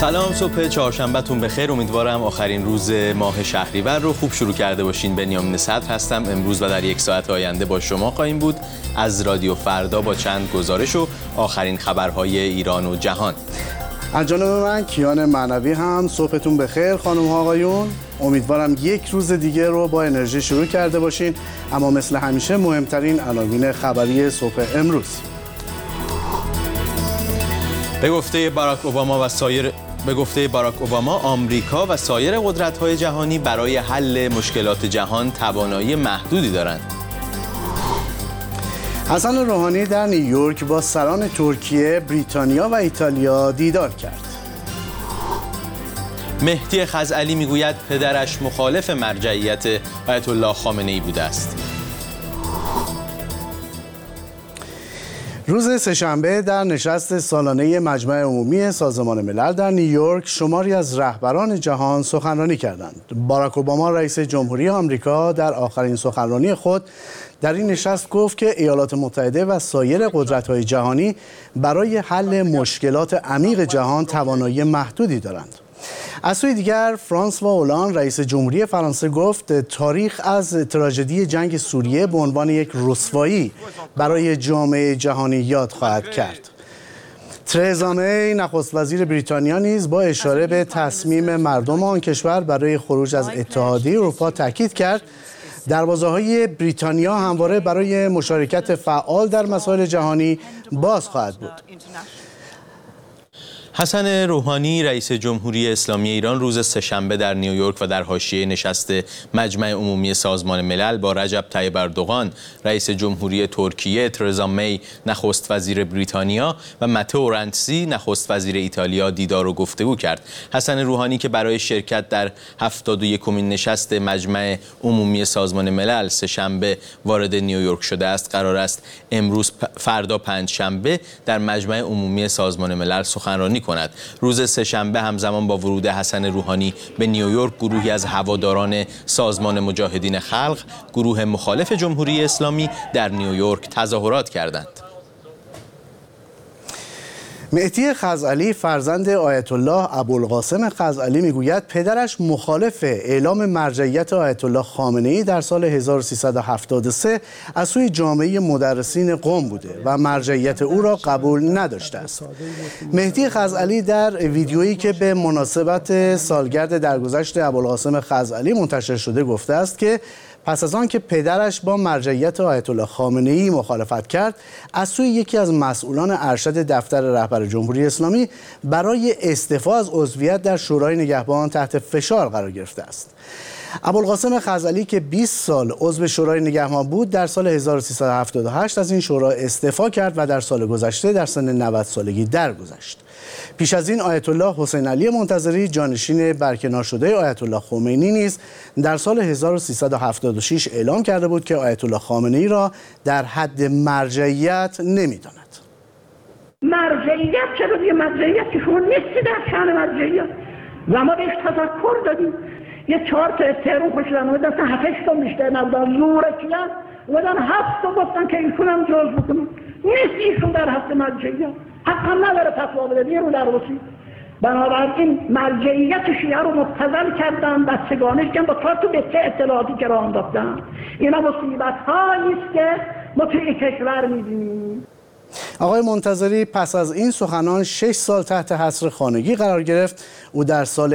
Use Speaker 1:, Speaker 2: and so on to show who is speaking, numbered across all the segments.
Speaker 1: سلام، صبح چهارشنبهتون بخیر. امیدوارم آخرین روز ماه شهریور رو خوب شروع کرده باشین. بنیامین صدر هستم. امروز و در یک ساعت آینده با شما خواهیم بود از رادیو فردا با چند گزارش و آخرین خبرهای ایران و جهان.
Speaker 2: از جانب من کیان معنوی هم صبحتون بخیر خانم ها آقایون. امیدوارم یک روز دیگه رو با انرژی شروع کرده باشین. اما مثل همیشه مهمترین عناوین خبری صبح امروز.
Speaker 1: به گفته باراک اوباما آمریکا و سایر قدرت‌های جهانی برای حل مشکلات جهان توانایی محدودی دارند.
Speaker 2: حسن روحانی در نیویورک با سران ترکیه، بریتانیا و ایتالیا دیدار کرد.
Speaker 1: مهدی خزعلی میگوید پدرش مخالف مرجعیت آیت الله خامنه‌ای بوده است.
Speaker 2: روز سه‌شنبه در نشست سالانه مجمع عمومی سازمان ملل در نیویورک شماری از رهبران جهان سخنرانی کردند. باراک اوباما رئیس جمهوری آمریکا در آخرین سخنرانی خود در این نشست گفت که ایالات متحده و سایر قدرت‌های جهانی برای حل مشکلات عمیق جهان توانایی محدودی دارند. از سوی دیگر فرانسوا هولند رئیس جمهوری فرانسه گفت تاریخ از تراژدی جنگ سوریه به عنوان یک رسوایی برای جامعه جهانی یاد خواهد کرد. ترزا می نخست وزیر بریتانیا نیز با اشاره به تصمیم مردم آن کشور برای خروج از اتحادیه اروپا تاکید کرد دروازه‌های بریتانیا همواره برای مشارکت فعال در مسائل جهانی باز خواهد بود.
Speaker 1: حسن روحانی رئیس جمهوری اسلامی ایران روز سه‌شنبه در نیویورک و در حاشیه نشست مجمع عمومی سازمان ملل با رجب طیب اردوغان رئیس جمهوری ترکیه، ترزا می نخست وزیر بریتانیا و متئو رنتسی نخست وزیر ایتالیا دیدار و گفتگو کرد. حسن روحانی که برای شرکت در 71مین نشست مجمع عمومی سازمان ملل سه‌شنبه وارد نیویورک شده است، قرار است امروز فردا پنجشنبه در مجمع عمومی سازمان ملل سخنرانی کند. روز سه‌شنبه همزمان با ورود حسن روحانی به نیویورک گروهی از هواداران سازمان مجاهدین خلق، گروه مخالف جمهوری اسلامی در نیویورک تظاهرات کردند.
Speaker 2: مهدی خزعلی فرزند آیت الله ابوالقاسم خزعلی میگوید پدرش مخالف اعلام مرجعیت آیت الله خامنه‌ای در سال 1373 از سوی جامعه مدرسین قم بوده و مرجعیت او را قبول نداشته است. مهدی خزعلی در ویدیویی که به مناسبت سالگرد درگذشت ابوالقاسم خزعلی منتشر شده گفته است که پس از آن که پدرش با مرجعیت آیت الله خامنه‌ای مخالفت کرد، از سوی یکی از مسئولان ارشد دفتر رهبر جمهوری اسلامی برای استعفا از عضویت در شورای نگهبان تحت فشار قرار گرفته است. ابوالقاسم خزعلی که 20 سال عضو شورای نگهبان بود، در سال 1378 از این شورا استعفا کرد و در سال گذشته در سن 90 سالگی درگذشت. پیش از این آیت الله حسین علی منتظری جانشین برکنار شده آیت الله خمینی نیز در سال 1376 اعلام کرده بود که آیت الله خامنه‌ای را در حد مرجعیت نمی‌داند.
Speaker 3: مرجعیت چرا دیگه مرجعیت که شما نیستی در شأن مرجعیت و ما بهش تذکر دادیم. یه 4 تا تهران خوشیدن اومدن 7-8 تا بیشتر نبودن، زورکیان اومدن 7 تا گفتن که ایشون هم جز بکنیم. نیست ایشون در حد مرجعیت، حق هم نداره فتوا بده، بیرو در وسی. بنابراین مرجعیت شیعه رو مبتذل کردن، بستگانش کردن با کار تو بسته اطلاعاتی که راه انداختن. اینا مصیبت هایی است که ما توی کشور می‌بینیم.
Speaker 2: آقای منتظری پس از این سخنان 6 سال تحت حصر خانگی قرار گرفت. او در سال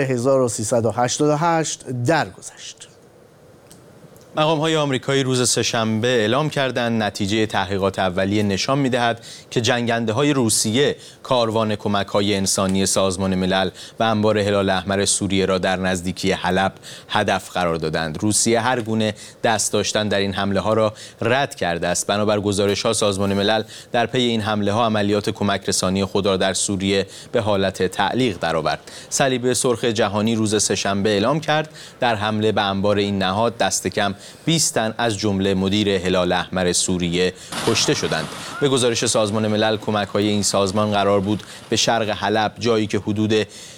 Speaker 2: 1388 درگذشت.
Speaker 1: مقام‌های آمریکایی روز سه‌شنبه اعلام کردند نتیجه تحقیقات اولیه نشان می‌دهد که جنگنده‌های روسیه کاروان کمک‌های انسانی سازمان ملل و انبار هلال احمر سوریه را در نزدیکی حلب هدف قرار دادند. روسیه هر گونه دست داشتن در این حمله‌ها را رد کرده است. بنابر گزارش‌ها سازمان ملل در پی این حمله‌ها عملیات کمک رسانی خود را در سوریه به حالت تعلیق درآورد. صلیب سرخ جهانی روز سه‌شنبه اعلام کرد در حمله به انبار این نهاد دست کم 20 تن از جمله مدیر هلال احمر سوریه کشته شدند. به گزارش سازمان ملل کمک‌های این سازمان قرار بود به شرق حلب، جایی که حدود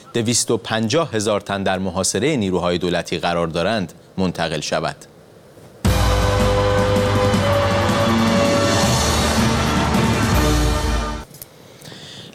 Speaker 1: 250,000 تن در محاصره نیروهای دولتی قرار دارند، منتقل شود.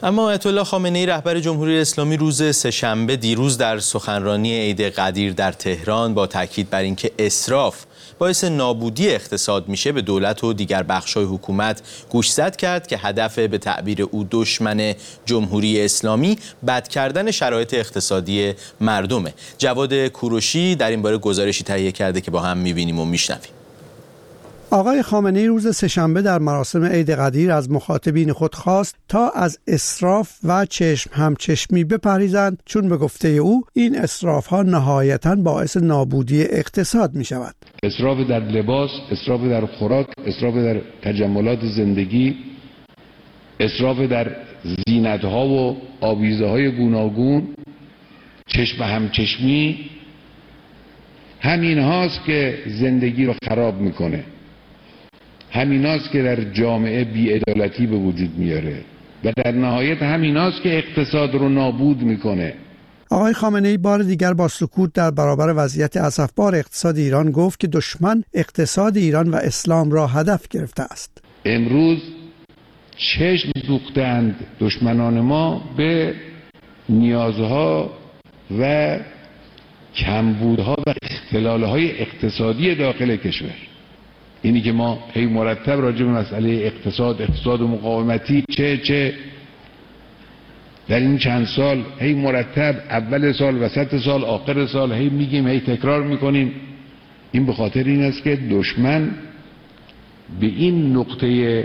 Speaker 1: اما آیت الله خامنه‌ای رهبر جمهوری اسلامی روز سه‌شنبه دیروز در سخنرانی عید قدیر در تهران با تاکید بر اینکه اسراف باعث نابودی اقتصاد میشه به دولت و دیگر بخش‌های حکومت گوشزد کرد که هدف به تعبیر او دشمن جمهوری اسلامی بد کردن شرایط اقتصادی مردمه. جواد کوروشی در این باره گزارشی تهیه کرده که با هم می‌بینیم و میشنویم.
Speaker 4: آقای خامنه‌ای روز سه‌شنبه در مراسم عید قدیر از مخاطبین خود خواست تا از اسراف و چشم همچشمی بپرهیزند، چون به گفته او این اسراف‌ها نهایتاً باعث نابودی اقتصاد می‌شود.
Speaker 5: اسراف در لباس، اسراف در خوراک، اسراف در تجملات زندگی، اسراف در زینت‌ها و آویزه‌های گوناگون، چشم همچشمی، همین هاست که زندگی رو خراب میکنه. همین هاست که در جامعه بی‌عدالتی به وجود میاره و در نهایت همین هاست که اقتصاد رو نابود میکنه.
Speaker 4: آقای خامنه‌ای بار دیگر با سکوت در برابر وضعیت اسفبار اقتصاد ایران گفت که دشمن اقتصاد ایران و اسلام را هدف گرفته است.
Speaker 5: امروز چشم دوختند دشمنان ما به نیازها و کمبودها و اختلالهای اقتصادی داخل کشور. اینی که ما هی مرتب راجع به مسئله اقتصاد و مقاومتی چه در این چند سال هی مرتب اول سال، وسط سال، آخر سال هی میگیم، هی تکرار میکنیم. این به خاطر این است که دشمن به این نقطه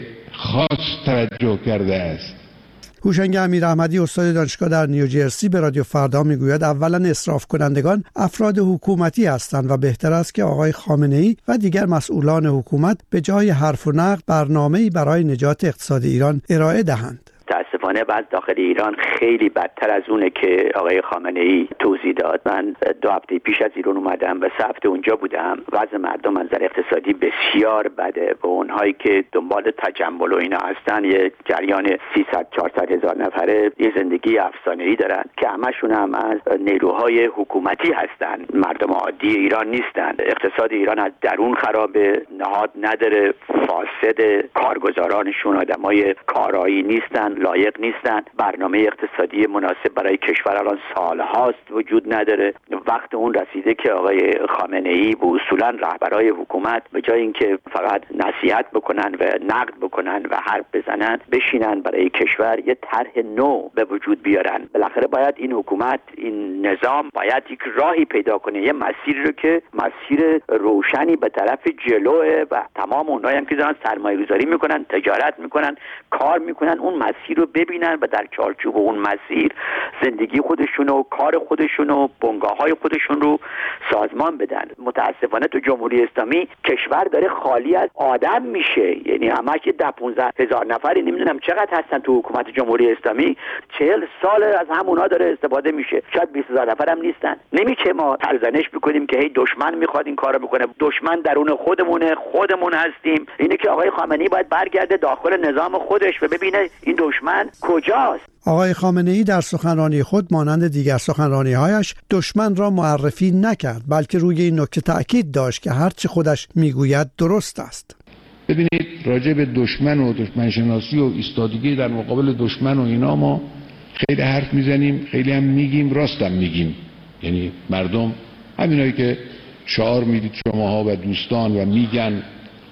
Speaker 5: خاص توجه کرده است.
Speaker 4: هوشنگ امیراحمدی استاد دانشگاه در نیوجرسی به رادیو فردا میگوید اولا اسراف کنندگان افراد حکومتی هستند و بهتر است که آقای خامنه‌ای و دیگر مسئولان حکومت به جای حرف و نقد برنامه‌ای برای نجات اقتصاد ایران ارائه دهند.
Speaker 6: متاسفانه بعد داخل ایران خیلی بدتر از اونه که آقای خامنه‌ای توضیح داد. من 2 هفته پیش از ایران اومدم و 3 هفته اونجا بودم. وضع مردم از نظر اقتصادی بسیار بده و اونهایی که دنبال تجمل و اینا هستن یه جریان 300-400 هزار نفره یه زندگی افسانه‌ای دارن که همشون هم از نیروهای حکومتی هستن، مردم عادی ایران نیستن. اقتصاد ایران از درون خرابه، نهاد نداره، فاسد، کارگزارانشون آدمای کارایی نیستن، لایق نیستن، برنامه اقتصادی مناسب برای کشور الان سالهاست وجود نداره. وقت اون رسیده که آقای خامنه‌ای و اصولا رهبرای حکومت به جای اینکه فقط نصیحت بکنن و نقد بکنن و حرف بزنن، بشینن برای کشور یه طرح نو به وجود بیارن. بالاخره باید این حکومت، این نظام باید یک راهی پیدا کنه، یه مسیری رو که مسیر روشنی به طرف جلوه و تمام اونایی هم که دارن سرمایه‌گذاری میکنن، تجارت میکنن، کار میکنن، اون مسیر رو ببینن و در چارچوب اون مسیر زندگی خودشون و کار خودشون و بنگاه‌های خودشون رو سازمان بدن. متاسفانه تو جمهوری اسلامی کشور داره خالی از آدم میشه، یعنی همش 10-15 هزار نفری، نمیدونم چقدر هستن تو حکومت جمهوری اسلامی، 40 سال از همونها داره استفاده میشه، شاید 20,000 نفر هم نیستن. نمیشه ما سرزنش بکنیم که هی دشمن میخواد این کارو بکنه. دشمن درون خودمونه، خودمون هستیم. اینه که آقای خامنه‌ای باید برگرده داخل نظام خودش و ببینه این دشمن کجاست.
Speaker 4: آقای خامنه‌ای در سخنرانی خود مانند دیگر سخنرانی‌هایش دشمن را معرفی نکرد، بلکه روی این نکته تأکید داشت که هرچه خودش میگوید درست است.
Speaker 5: ببینید راجع به دشمن و دشمن شناسی و ایستادگی در مقابل دشمن و اینا ما خیلی حرف میزنیم، خیلی هم میگیم، راستم میگیم. یعنی مردم همینایی که شعار میدید شماها و دوستان و میگن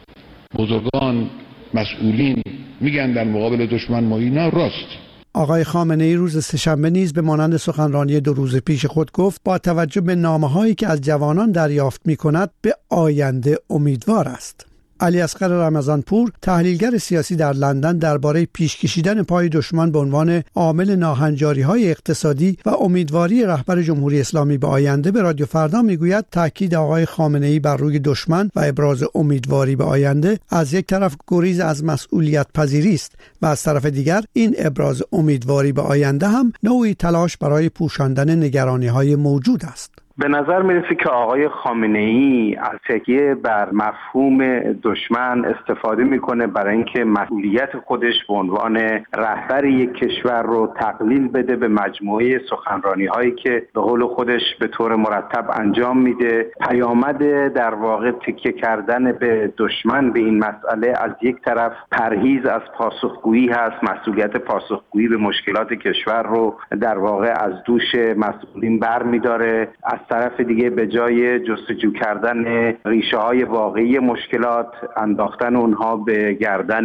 Speaker 5: بزرگان مسئولین میگن در مقابل دشمن ما اینا راست.
Speaker 4: آقای خامنه‌ای روز سه‌شنبه نیز به مانند سخنرانی 2 روز پیش خود گفت با توجه به نامه‌هایی که از جوانان دریافت می‌کند به آینده امیدوار است. علی اصغر رمضانپور تحلیلگر سیاسی در لندن درباره پیش کشیدن پای دشمن به عنوان عامل ناهنجاری‌های اقتصادی و امیدواری رهبر جمهوری اسلامی به آینده به رادیو فردا میگوید تاکید آقای خامنه‌ای بر روی دشمن و ابراز امیدواری به آینده از یک طرف گریز از مسئولیت پذیری است و از طرف دیگر این ابراز امیدواری به آینده هم نوعی تلاش برای پوشاندن نگرانی‌های موجود است.
Speaker 7: به نظر میرسه که آقای خامنه‌ای از تکیه بر مفهوم دشمن استفاده میکنه برای اینکه مسئولیت خودش به عنوان رهبر یک کشور رو تقلیل بده به مجموعه سخنرانی هایی که به قول خودش به طور مرتب انجام میده. پیامد در واقع تکیه کردن به دشمن به این مسئله از یک طرف پرهیز از پاسخگویی هست، مسئولیت پاسخگویی به مشکلات کشور رو در واقع از دوش مسئولین برمی‌داره. از طرف دیگه به جای جستجو کردن ریشه های واقعی مشکلات، انداختن اونها به گردن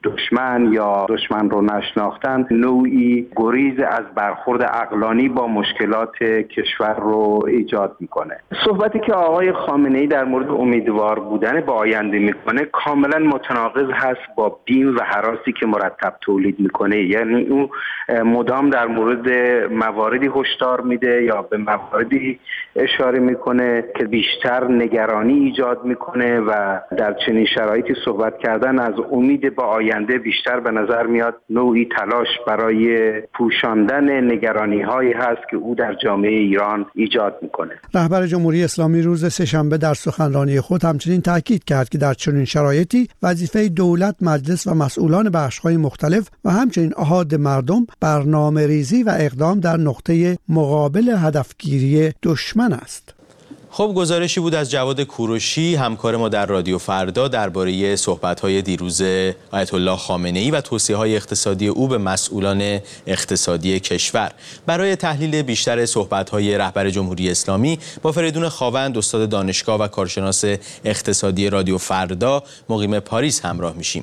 Speaker 7: دشمن یا دشمن رو نشناختن، نوعی گریز از برخورد عقلانی با مشکلات کشور رو ایجاد میکنه. صحبتی که آقای خامنه‌ای در مورد امیدوار بودن به آینده میکنه کاملا متناقض هست با بیم و هراسی که مرتب تولید میکنه. یعنی او مدام در مورد مواردی هشدار میده یا به مواردی اشاره میکنه که بیشتر نگرانی ایجاد میکنه و در چنین شرایطی صحبت کردن از امید به آینده بیشتر به نظر میاد نوعی تلاش برای پوشاندن نگرانی هایی هست که او در جامعه ایران ایجاد میکنه.
Speaker 4: رهبر جمهوری اسلامی روز سه‌شنبه در سخنرانی خود همچنین تاکید کرد که در چنین شرایطی وظیفه دولت، مجلس و مسئولان بخش‌های مختلف و همچنین احاد مردم برنامه‌ریزی و اقدام در نقطه مقابل هدفگیری دشمن است.
Speaker 1: خب گزارشی بود از جواد کوروشی، همکار ما در رادیو فردا، درباره صحبت‌های دیروز آیت الله خامنه‌ای و توصیه‌های اقتصادی او به مسئولان اقتصادی کشور. برای تحلیل بیشتر صحبت‌های رهبر جمهوری اسلامی با فریدون خاوند، استاد دانشگاه و کارشناس اقتصادی رادیو فردا مقیم پاریس همراه میشیم.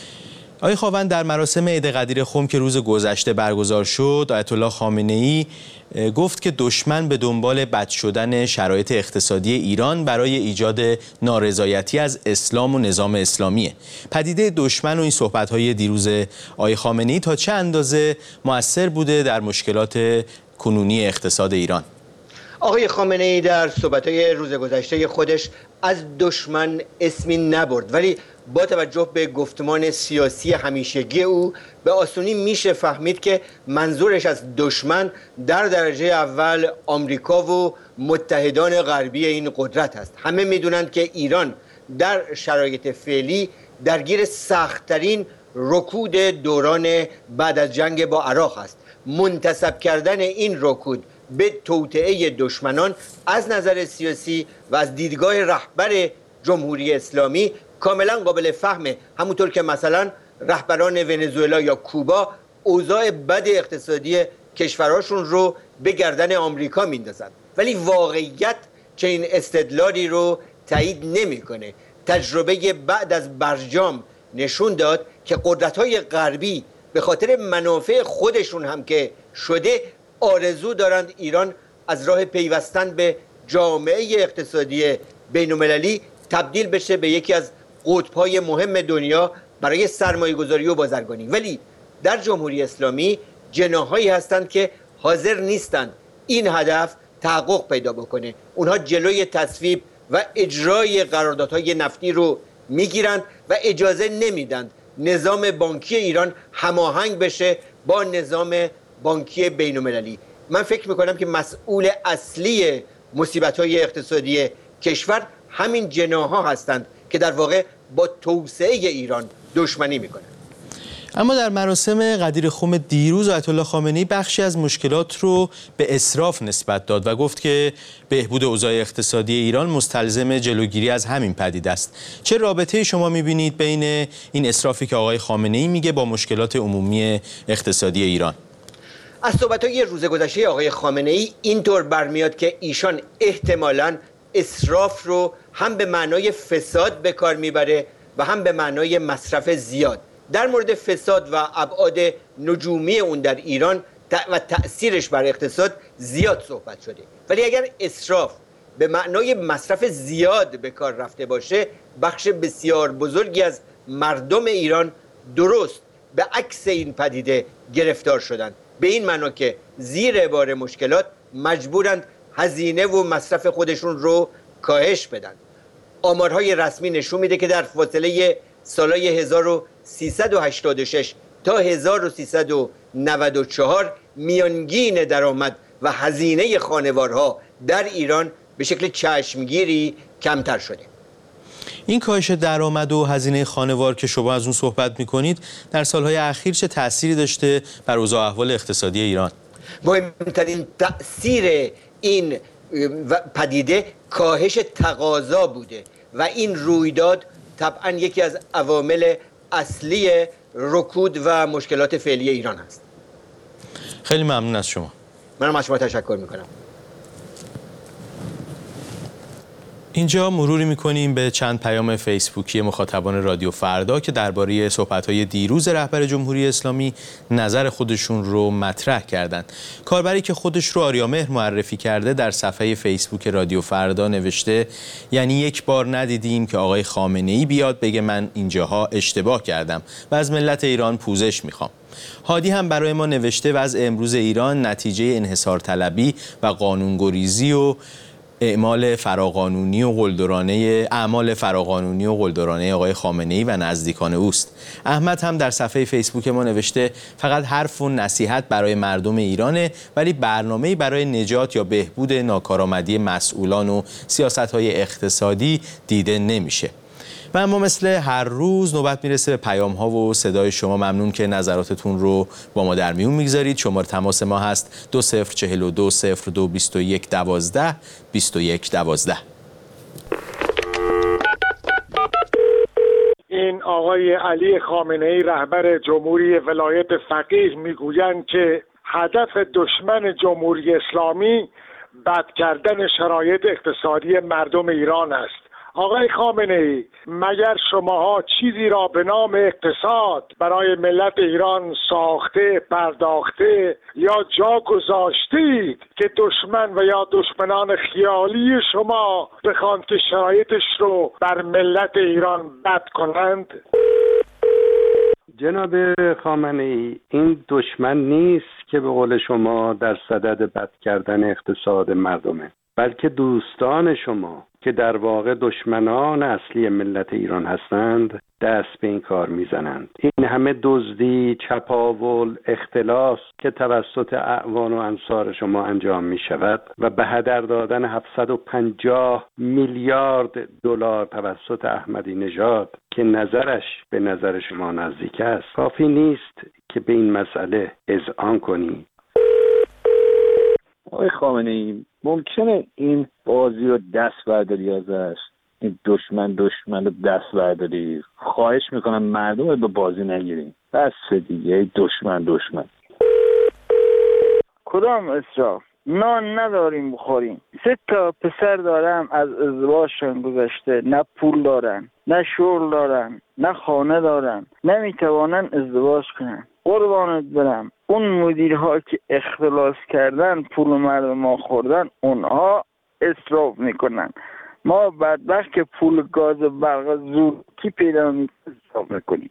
Speaker 1: آقای خاوند، در مراسم عید قدیر خم که روز گذشته برگزار شد، آیت الله خامنه‌ای گفت که دشمن به دنبال بد شدن شرایط اقتصادی ایران برای ایجاد نارضایتی از اسلام و نظام اسلامیه. پدیده دشمن و این صحبت‌های دیروز آقای خامنه‌ای تا چه اندازه مؤثر بوده در مشکلات کنونی اقتصاد ایران؟
Speaker 8: آقای خامنه‌ای در صحبت‌های روز گذشته خودش از دشمن اسمی نبرد، ولی با توجه به گفتمان سیاسی همیشگی او به آسونی میشه فهمید که منظورش از دشمن در درجه اول آمریکا و متحدان غربی این قدرت است. همه میدونند که ایران در شرایط فعلی درگیر سخت‌ترین رکود دوران بعد از جنگ با عراق است. منتسب کردن این رکود به توطئه دشمنان از نظر سیاسی و از دیدگاه رهبر جمهوری اسلامی کاملا قابل فهمه. همونطور که مثلا رهبران ونزوئلا یا کوبا اوضاع بد اقتصادی کشورهاشون رو به گردن آمریکا میندازن، ولی واقعیت چنین استدلالی رو تایید نمیکنه. تجربه بعد از برجام نشون داد که قدرت‌های غربی به خاطر منافع خودشون هم که شده آرزو دارند ایران از راه پیوستن به جامعه اقتصادی بین‌المللی تبدیل بشه به یکی از قطب‌های مهم دنیا برای سرمایه‌گذاری و بازرگانی. ولی در جمهوری اسلامی جناح‌هایی هستند که حاضر نیستند این هدف تحقق پیدا بکنه. اونها جلوی تصویب و اجرای قراردادهای نفتی رو میگیرند و اجازه نمیدند نظام بانکی ایران هماهنگ بشه با نظام بانکی بین‌المللی. من فکر میکنم که مسئول اصلی مصیبت‌های اقتصادی کشور همین جناح‌ها هستند که در واقع با توسعه ایران دشمنی میکنند.
Speaker 1: اما در مراسم قدیر خم دیروز آیت الله خامنه‌ای بخشی از مشکلات رو به اسراف نسبت داد و گفت که بهبود اوضاع اقتصادی ایران مستلزم جلوگیری از همین پدیده است. چه رابطه شما می‌بینید بین این اسرافی که آقای خامنه‌ای میگه با مشکلات عمومی اقتصادی ایران؟
Speaker 8: از صحبت‌های روز گذشته آقای خامنه‌ای اینطور برمیاد که ایشان احتمالاً اسراف رو هم به معنای فساد به کار میبره و هم به معنای مصرف زیاد. در مورد فساد و ابعاد نجومی اون در ایران و تأثیرش بر اقتصاد زیاد صحبت شده، ولی اگر اسراف به معنای مصرف زیاد به کار رفته باشه، بخش بسیار بزرگی از مردم ایران درست به عکس این پدیده گرفتار شدند، به این معنا که زیر بار مشکلات مجبورند هزینه و مصرف خودشون رو کاهش بدن. آمارهای رسمی نشون میده که در فاصله سالهای 1386 تا 1394 میانگین درآمد و هزینه خانوارها در ایران به شکل چشمگیری کمتر شده.
Speaker 1: این کاهش درآمد و هزینه خانوار که شما از اون صحبت می‌کنید در سالهای اخیر چه تأثیری داشته بر اوضاع احوال اقتصادی ایران؟
Speaker 8: مهمترین تأثیر این پدیده کاهش تقاضا بوده و این رویداد طبعا یکی از عوامل اصلی رکود و مشکلات فعلی ایران هست.
Speaker 1: خیلی ممنون از شما.
Speaker 8: منم از شما تشکر میکنم.
Speaker 1: اینجا مروری میکنیم به چند پیام فیسبوکی مخاطبان رادیو فردا که درباره صحبت‌های دیروز رهبر جمهوری اسلامی نظر خودشون رو مطرح کردند. کاربری که خودش رو آریامهر معرفی کرده در صفحه فیسبوک رادیو فردا نوشته یعنی یک بار ندیدیم که آقای خامنه‌ای بیاد بگه من اینجاها اشتباه کردم و از ملت ایران پوزش میخوام. هادی هم برای ما نوشته وضع امروز ایران نتیجه انحصار طلبی و قانونگریزی و اعمال فراقانونی و قلدرانه آقای خامنه‌ای و نزدیکان اوست. احمد هم در صفحه فیسبوک ما نوشته فقط حرف و نصیحت برای مردم ایرانه ولی برنامه‌ای برای نجات یا بهبود ناکارآمدی مسئولان و سیاست‌های اقتصادی دیده نمیشه. و اما مثل هر روز نوبت میرسه به پیام‌ها و صدای شما. ممنون که نظراتتون رو با ما در میون میگذارید. شماره تماس ما هست 2042 02 21 12 21 12.
Speaker 9: این آقای علی خامنه‌ای رهبر جمهوری ولایت فقیه میگویند که هدف دشمن جمهوری اسلامی بد کردن شرایط اقتصادی مردم ایران است. آقای خامنه‌ای، مگر شماها چیزی را به نام اقتصاد برای ملت ایران ساخته، پرداخته یا جا گذاشتید که دشمن و یا دشمنان خیالی شما بخواند که شرایطش رو بر ملت ایران بد کنند؟
Speaker 7: جناب خامنه‌ای، این دشمن نیست که به قول شما در صدد بد کردن اقتصاد مردمه، بلکه دوستان شما که در واقع دشمنان اصلی ملت ایران هستند دست به این کار میزنند. این همه دزدی، چپاول، اختلاس که توسط اعوان و انصار شما انجام می شود و به هدر دادن 750 میلیارد دلار توسط احمدی نژاد که نظرش به نظر شما نزدیک است، کافی نیست که به این مسئله اذعان کنی.
Speaker 10: آقای خامنه‌ای، ممکنه این بازی رو دست برداری ازش؟ این دشمن رو دست برداری؟ خواهش میکنم مردم رو به بازی نگیریم. بس دیگه دشمن.
Speaker 11: کدام اسراف؟ نان نداریم بخوریم. 3 پسر دارم از ازدواجشون گذشته، نه پول دارن، نه شغل دارن، نه خانه دارن، نمیتوانن ازدواج کنن. قربانت برم، اون مدیرها که اختلاس کردن، پول مردم ما خوردن، اونها اسراف میکنن. ما بدبخت که پول گاز و برق زور کی پیدا میکنه اسراف میکنیم.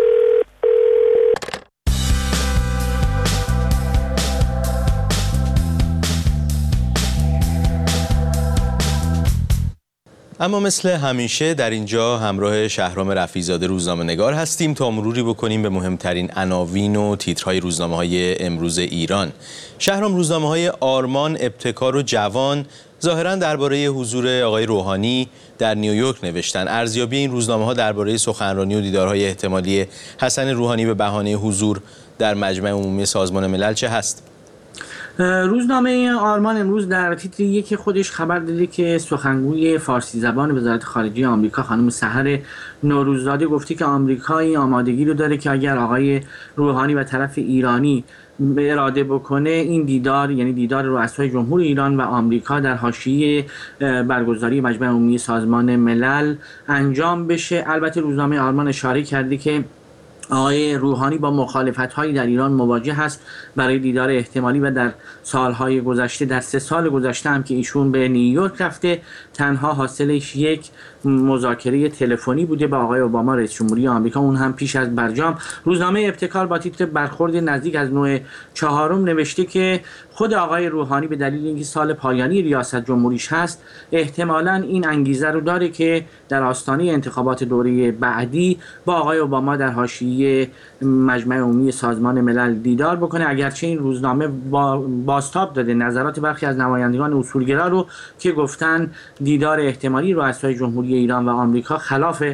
Speaker 1: اما مثل همیشه در اینجا همراه شهرام رفیع‌زاده روزنامه‌نگار هستیم تا مروری بکنیم به مهمترین عناوین و تیترهای روزنامه‌های امروز ایران. شهرام، روزنامه‌های آرمان، ابتکار و جوان ظاهراً درباره حضور آقای روحانی در نیویورک نوشتن. ارزیابی این روزنامه‌ها درباره سخنرانی و دیدارهای احتمالی حسن روحانی به بهانه حضور در مجمع عمومی سازمان ملل چه هست؟
Speaker 12: روزنامه آرمان امروز در تیتر یک خودش خبر داده که سخنگوی فارسی زبان وزارت خارجه آمریکا خانم سحر نوروززاده گفته که آمریکا این آمادگی رو داره که اگر آقای روحانی و طرف ایرانی اراده بکنه این دیدار، یعنی دیدار رؤسای جمهور ایران و آمریکا در حاشیه برگزاری مجمع عمومی سازمان ملل انجام بشه. البته روزنامه آرمان اشاره کرده که آقای روحانی با مخالفت‌هایی در ایران مواجه است برای دیدار احتمالی و در سالهای گذشته، در 3 سال گذشته هم که ایشون به نیویورک رفته، تنها حاصلش یک مذاکره تلفنی بوده با آقای اوباما رئیس جمهوری آمریکا، اون هم پیش از برجام. روزنامه ابتکار با تیتر برخورد نزدیک از نوع 4 نوشته که خود آقای روحانی به دلیل اینکه سال پایانی ریاست جمهوریش هست احتمالاً این انگیزه رو داره که در آستانه انتخابات دوره بعدی با آقای اوباما در حاشیه مجمع عمومی سازمان ملل دیدار بکنه، اگرچه این روزنامه بازتاب داده نظرات برخی از نمایندگان اصولگرا رو که گفتن دیدار احتمالی رؤسای جمهوری ایران و آمریکا خلاف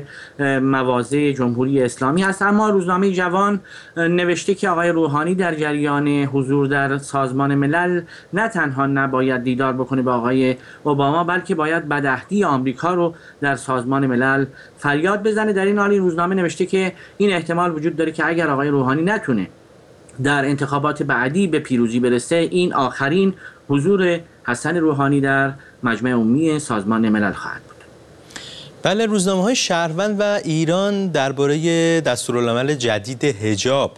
Speaker 12: مواضع جمهوری اسلامی هست. اما روزنامه جوان نوشته که آقای روحانی در جریان حضور در سازمان ملل نه تنها نباید دیدار بکنه با آقای اوباما، بلکه باید بدعهدی آمریکا رو در سازمان ملل فریاد بزنه. در این حال این روزنامه نوشته که این احتمال وجود داره که اگر آقای روحانی نتونه در انتخابات بعدی به پیروزی برسه، این آخرین حضور حسن روحانی در مجمع عمومی سازمان ملل خواهد بود.
Speaker 1: بله، روزنامه‌های شهروند و ایران درباره دستورالعمل جدید حجاب،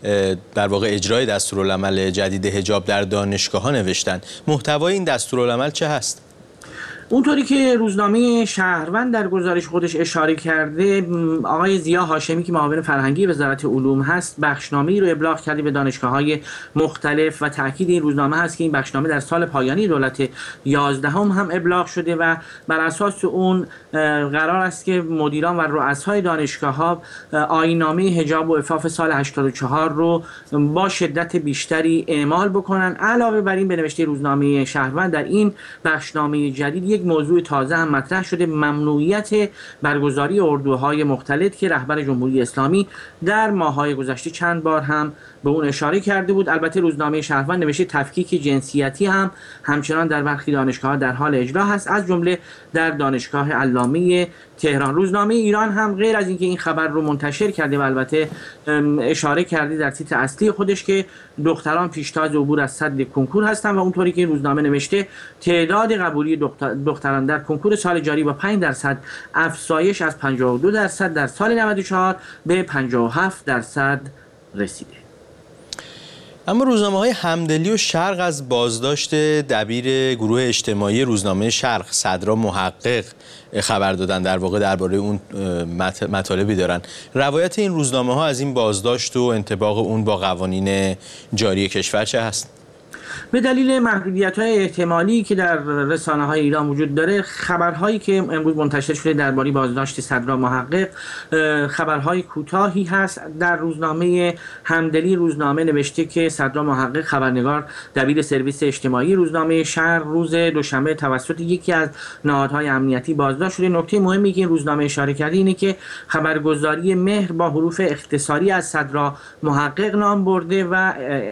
Speaker 1: در واقع اجرای دستورالعمل جدید حجاب در دانشگاه‌ها نوشتن. محتوای این دستورالعمل چه هست؟
Speaker 12: اونطوری که روزنامه شهروند در گزارش خودش اشاره کرده، آقای ضیا هاشمی که معاون فرهنگی وزارت علوم هست بخشنامه‌ای رو ابلاغ کرده به دانشگاه‌های مختلف و تاکید این روزنامه هست که این بخشنامه در سال پایانی دولت 11 هم ابلاغ شده و بر اساس اون قرار است که مدیران و رؤسای دانشگاه‌ها آیین‌نامه حجاب و عفاف سال 84 رو با شدت بیشتری اعمال بکنن. علاوه بر این به نوشته روزنامه شهروند در این بخشنامه جدید یک موضوع تازه هم مطرح شده، ممنوعیت برگزاری اردوهای مختلط که رهبر جمهوری اسلامی در ماه‌های گذشته چند بار هم به اون اشاره کرده بود. البته روزنامه شهروند نوشته تفکیک جنسیتی هم همچنان در برخی دانشگاه‌ها در حال اجرا هست، از جمله در دانشگاه علامه تهران. روزنامه ایران هم غیر از اینکه این خبر رو منتشر کرده و البته اشاره کرده در تیتر اصلی خودش که دختران پیشتاز عبور از سد کنکور هستند و اونطوری که این روزنامه نوشته تعداد قبولی دختران در کنکور سال جاری با 5% افزایش از 52% در سال 94 به 57% رسیده.
Speaker 1: اما روزنامه‌های همدلی و شرق از بازداشت دبیر گروه اجتماعی روزنامه شرق صدرا محقق خبر دادن، در واقع درباره اون مطالبی دارن. روایت این روزنامه‌ها از این بازداشت و انطباق اون با قوانین جاری کشور چه هست؟
Speaker 12: به دلیل محدودیت‌های احتمالی که در رسانه‌های ایران وجود داره، خبرهایی که امروز منتشر شده درباره بازداشت صدرا محقق خبرهای کوتاهی هست. در روزنامه همدلی روزنامه نوشته که صدرا محقق خبرنگار دبیر سرویس اجتماعی روزنامه شرق روز دوشنبه توسط یکی از نهادهای امنیتی بازداشت شده. نکته مهمی که این روزنامه اشاره کرده اینه که خبرگزاری مهر با حروف اختصاری از صدرا محقق نام برده و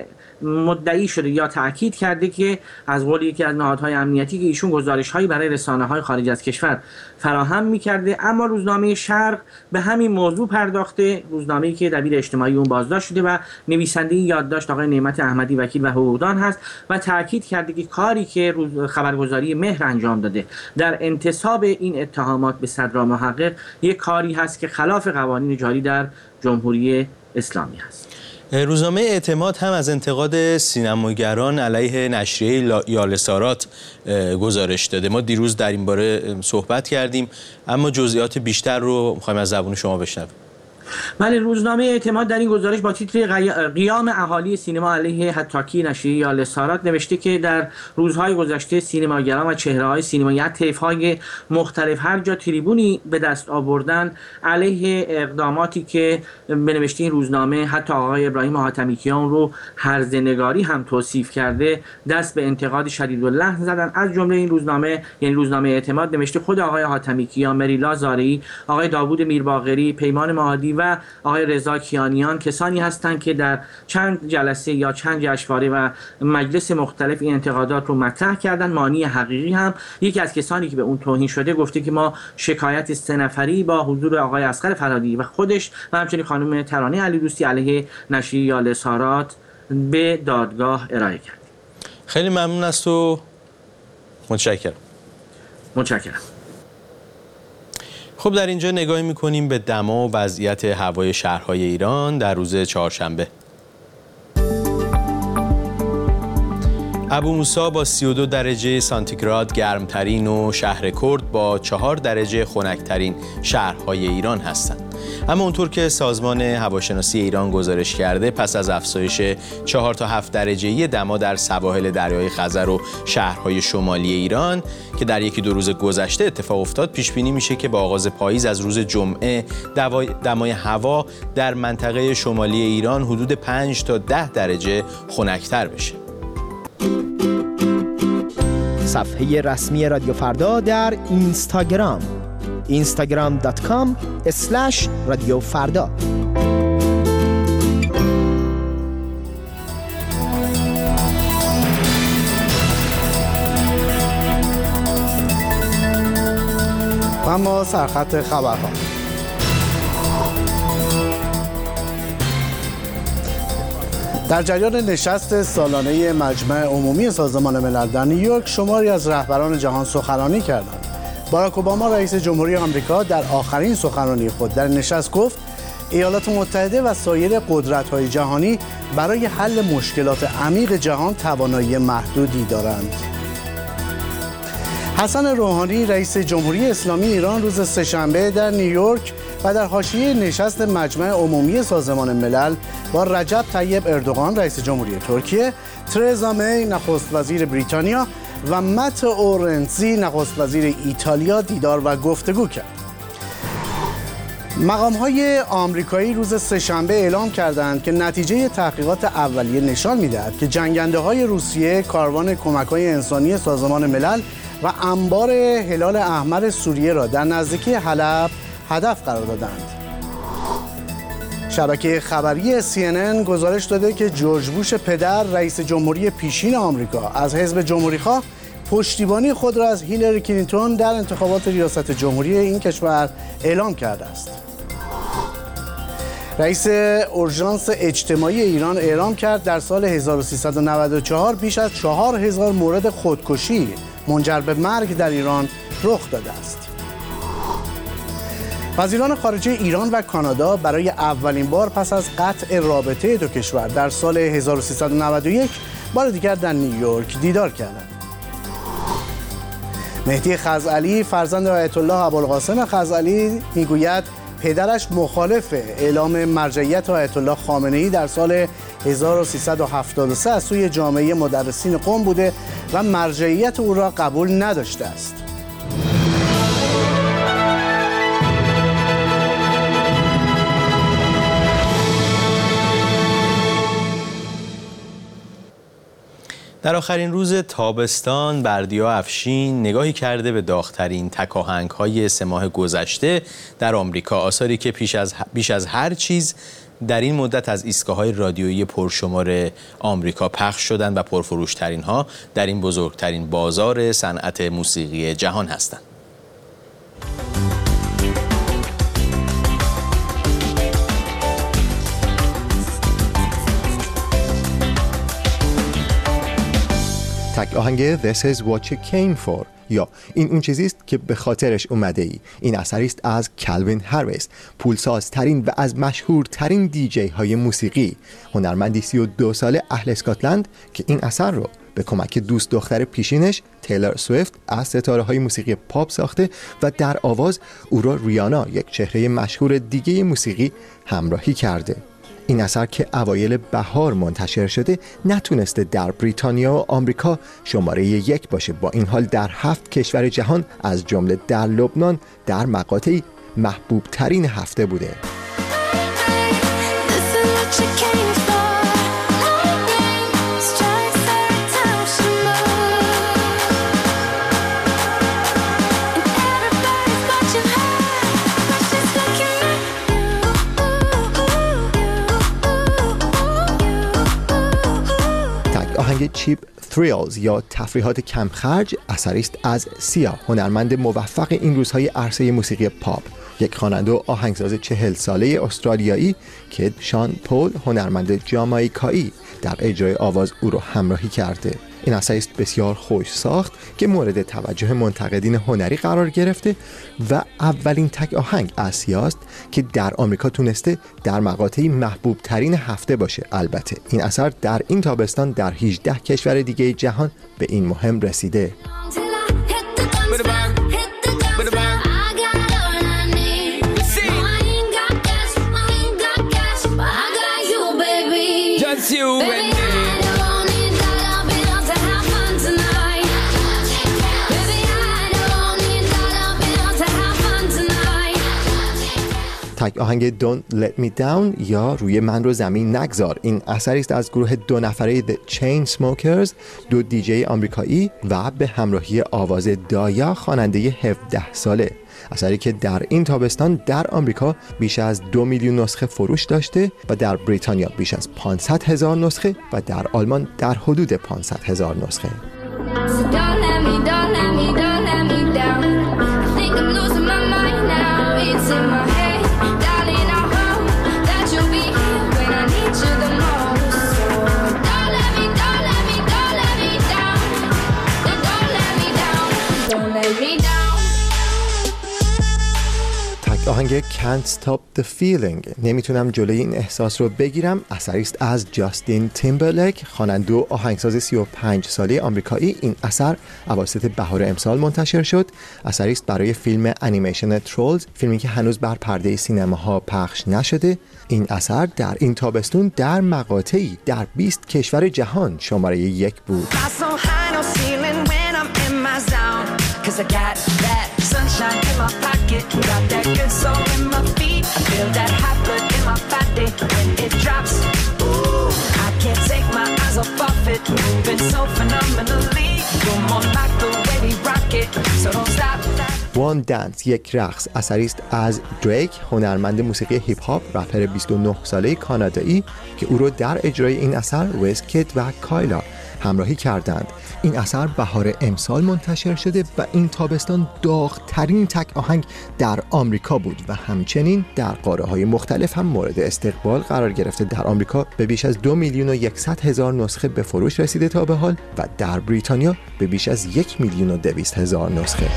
Speaker 12: مدعی شده یا تأکید کرده که از قول یکی از نهادهای امنیتی که ایشون گزارش‌هایی برای رسانه‌های خارج از کشور فراهم می‌کرده. اما روزنامه شرق به همین موضوع پرداخته، روزنامه‌ای که دبیر اجتماعی اون بازداشت شده و نویسنده یادداشت آقای نعمت احمدی وکیل و حقوقدان هست و تأکید کرده که کاری که خبرگزاری مهر انجام داده در انتساب این اتهامات به صدرا محقق یک کاری هست که خلاف قوانین جاری در جمهوری اسلامی هست.
Speaker 1: روزنامه اعتماد هم از انتقاد سینماگران علیه نشریه یال سارات گزارش داده. ما دیروز در این باره صحبت کردیم، اما جزئیات بیشتر رو می‌خوایم از زبان شما بشنویم.
Speaker 12: بله، روزنامه اعتماد در این گزارش با تیتر قیام اهالی سینما علیه هتاکی نشریه یال سارات نوشته که در روزهای گذشته سینماگران و چهره‌های سینمایی از طیف‌های مختلف هر جا تریبونی به دست آوردن علیه اقداماتی که به نوشته این روزنامه حتی آقای ابراهیم حاتمیکیان رو هرزنگاری هم توصیف کرده، دست به انتقاد شدیداللحن زدن. از جمله این روزنامه، یعنی روزنامه اعتماد، نوشته خود آقای حاتمیکیان، مریلا زارعی، آقای داوود میرباقری، پیمان معادی و آقای رضا کیانیان کسانی هستند که در چند جلسه یا چند جشنواره و مجلس مختلف این انتقادات رو مطرح کردن. مانی حقیقی هم یکی از کسانی که به اون توهین شده گفته که ما شکایت 3 نفری با حضور آقای اصغر فرهادی و خودش و همچنین خانم ترانه علیدوستی علیه نشریه یال سارات به دادگاه ارائه کردیم.
Speaker 1: خیلی ممنون است و متشکرم. خب، در اینجا نگاهی می‌کنیم به دما و وضعیت هوای شهرهای ایران در روز چهارشنبه. ابو موسی با 32 درجه سانتیگراد گرمترین و شهر کرد با 4 درجه خنکترین شهرهای ایران هستند. اما اونطور که سازمان هواشناسی ایران گزارش کرده، پس از افزایش 4 تا 7 درجه‌ای دما در سواحل دریای خزر و شهرهای شمالی ایران که در 1-2 روز گذشته اتفاق افتاد، پیش بینی میشه که با آغاز پاییز از روز جمعه دمای هوا در منطقه شمالی ایران حدود 5 تا 10 درجه خنک‌تر بشه.
Speaker 13: صفحه رسمی رادیو فردا در اینستاگرام instagram.com/رادیو فردا.
Speaker 2: اما سرخط خبرها. در جریان نشست سالانه مجمع عمومی سازمان ملل در نیویورک، شماری از رهبران جهان سخنرانی کردند. باراک اوباما رئیس جمهوری آمریکا در آخرین سخنرانی خود در نشست گفت ایالات متحده و سایر قدرت‌های جهانی برای حل مشکلات عمیق جهان توانایی محدودی دارند. حسن روحانی رئیس جمهوری اسلامی ایران روز سه‌شنبه در نیویورک و در حاشیه نشست مجمع عمومی سازمان ملل با رجب طیب اردوغان رئیس جمهوری ترکیه، ترزا می نخست وزیر بریتانیا و ماتئو رنزی نخست وزیر ایتالیا دیدار و گفتگو کرد. مقام‌های آمریکایی روز سه‌شنبه اعلام کردند که نتیجه تحقیقات اولیه نشان می‌دهد که جنگنده‌های روسیه کاروان کمک‌های انسانی سازمان ملل و انبار هلال احمر سوریه را در نزدیکی حلب هدف قرار دادند. شبکه خبری CNN گزارش داده که جورج بوش پدر رئیس جمهوری پیشین آمریکا از حزب جمهوری‌خواه پشتیبانی خود را از هیلاری کلینتون در انتخابات ریاست جمهوری این کشور اعلام کرده است. رئیس اورژانس اجتماعی ایران اعلام کرد در سال 1394 بیش از 4000 مورد خودکشی منجر به مرگ در ایران رخ داده است. وزیران خارجه ایران و کانادا برای اولین بار پس از قطع رابطه دو کشور در سال 1391 بار دیگر در نیویورک دیدار کردند. مهدی خزعلی فرزند آیت الله ابوالقاسم خزعلی میگوید پدرش مخالف اعلام مرجعیت آیت الله خامنه‌ای در سال 1373 از سوی جامعه مدرسین قم بوده و مرجعیت او را قبول نداشته است.
Speaker 1: در آخرین روز تابستان، بردیا افشین نگاهی کرده به داغ‌ترین تکاهنگ‌های 3 ماه گذشته در آمریکا، آثاری که بیش از هر چیز در این مدت از ایستگاه‌های رادیویی پرشمار آمریکا پخش شدند و پرفروش‌ترین ها در این بزرگترین بازار صنعت موسیقی جهان هستند.
Speaker 14: تک آهنگ This is what you came for یا این اون چیزی است که به خاطرش اومده ای. این اثری است از کلوین هاریس، پولسازترین و از مشهورترین دیجی های موسیقی، هنرمندی 32 ساله اهل اسکاتلند که این اثر رو به کمک دوست دختر پیشینش تیلر سویفت از ستاره های موسیقی پاپ ساخته و در آواز او را ریانا، یک چهره مشهور دیگه موسیقی، همراهی کرده. این اثر که اوایل بهار منتشر شده نتونسته در بریتانیا و آمریکا شماره 1 باشه. با این حال در 7 کشور جهان از جمله در لبنان در مقاطعی محبوب ترین هفته بوده. آهنگ چیپ thrills یا تفریحات کم خرج اثری است از سیا، هنرمند موفق این روزهای عرصه موسیقی پاپ، یک خواننده و آهنگساز 40 ساله استرالیایی که شان پول، هنرمند جامائیکایی، در اجرای آواز او را همراهی کرده. این اثری است بسیار خوش ساخت که مورد توجه منتقدین هنری قرار گرفته و اولین تک آهنگ از سیاست که در آمریکا تونسته در مقاطعی محبوب ترین هفته باشه. البته این اثر در این تابستان در 18 کشور دیگه جهان به این مهم رسیده.
Speaker 15: just you and me.
Speaker 14: تک آهنگ Don't Let Me Down یا روی من رو زمین نگذار، این اثری است از گروه 2 نفره The Chainsmokers، 2 دیجی آمریکایی و به همراهی آواز دایا خواننده 17 ساله. اثری که در این تابستان در آمریکا بیش از 2 میلیون نسخه فروش داشته و در بریتانیا بیش از 500,000 نسخه و در آلمان در حدود 500,000 نسخه. آهنگ Can't Stop the Feeling، نمیتونم جلوی این احساس رو بگیرم، اثری است از جاستین تیمبرلیک، خواننده و آهنگساز 35 ساله آمریکایی. این اثر اواسط بهار امسال منتشر شد. اثری است برای فیلم انیمیشن ترولز، فیلمی که هنوز بر پرده سینماها پخش نشده. این اثر در این تابستون در مقاطعی در 20 کشور جهان شماره 1 بود. Sunshine in my pocket, got that good soul in my feet. I feel that hot blood in my body when it drops. Ooh, I can't take my eyes off of it, moving so phenomenally. You're more like the way we rock it, so don't stop. One Dance، یک رقص، اثری است از دریک، هنرمند موسیقی هیپ هاپ، رپر 29 ساله کانادایی که او رو در اجرای این اثر ویزکید و کایلا همراهی کردند. این اثر بهار امسال منتشر شده و این تابستان داغ‌ترین تک آهنگ در آمریکا بود و همچنین در قاره‌های مختلف هم مورد استقبال قرار گرفته. در آمریکا به بیش از 2,100,000 نسخه به فروش رسیده تا به حال و در بریتانیا به بیش از 1,200,000 نسخه.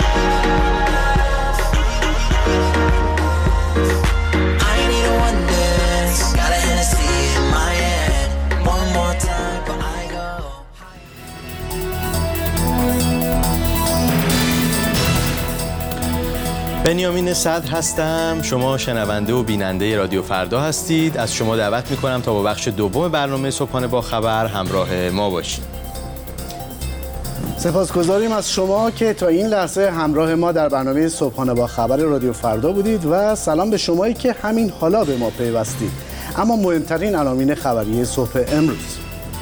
Speaker 1: بنیامین صدر هستم. شما شنونده و بیننده رادیو فردا هستید. از شما دعوت میکنم تا با بخش دوم برنامه صبحانه با خبر همراه ما باشید.
Speaker 2: سپاسگزاریم از شما که تا این لحظه همراه ما در برنامه صبحانه با خبر رادیو فردا بودید و سلام به شمایی که همین حالا به ما پیوستید. اما مهمترین عناوین خبری صبح امروز: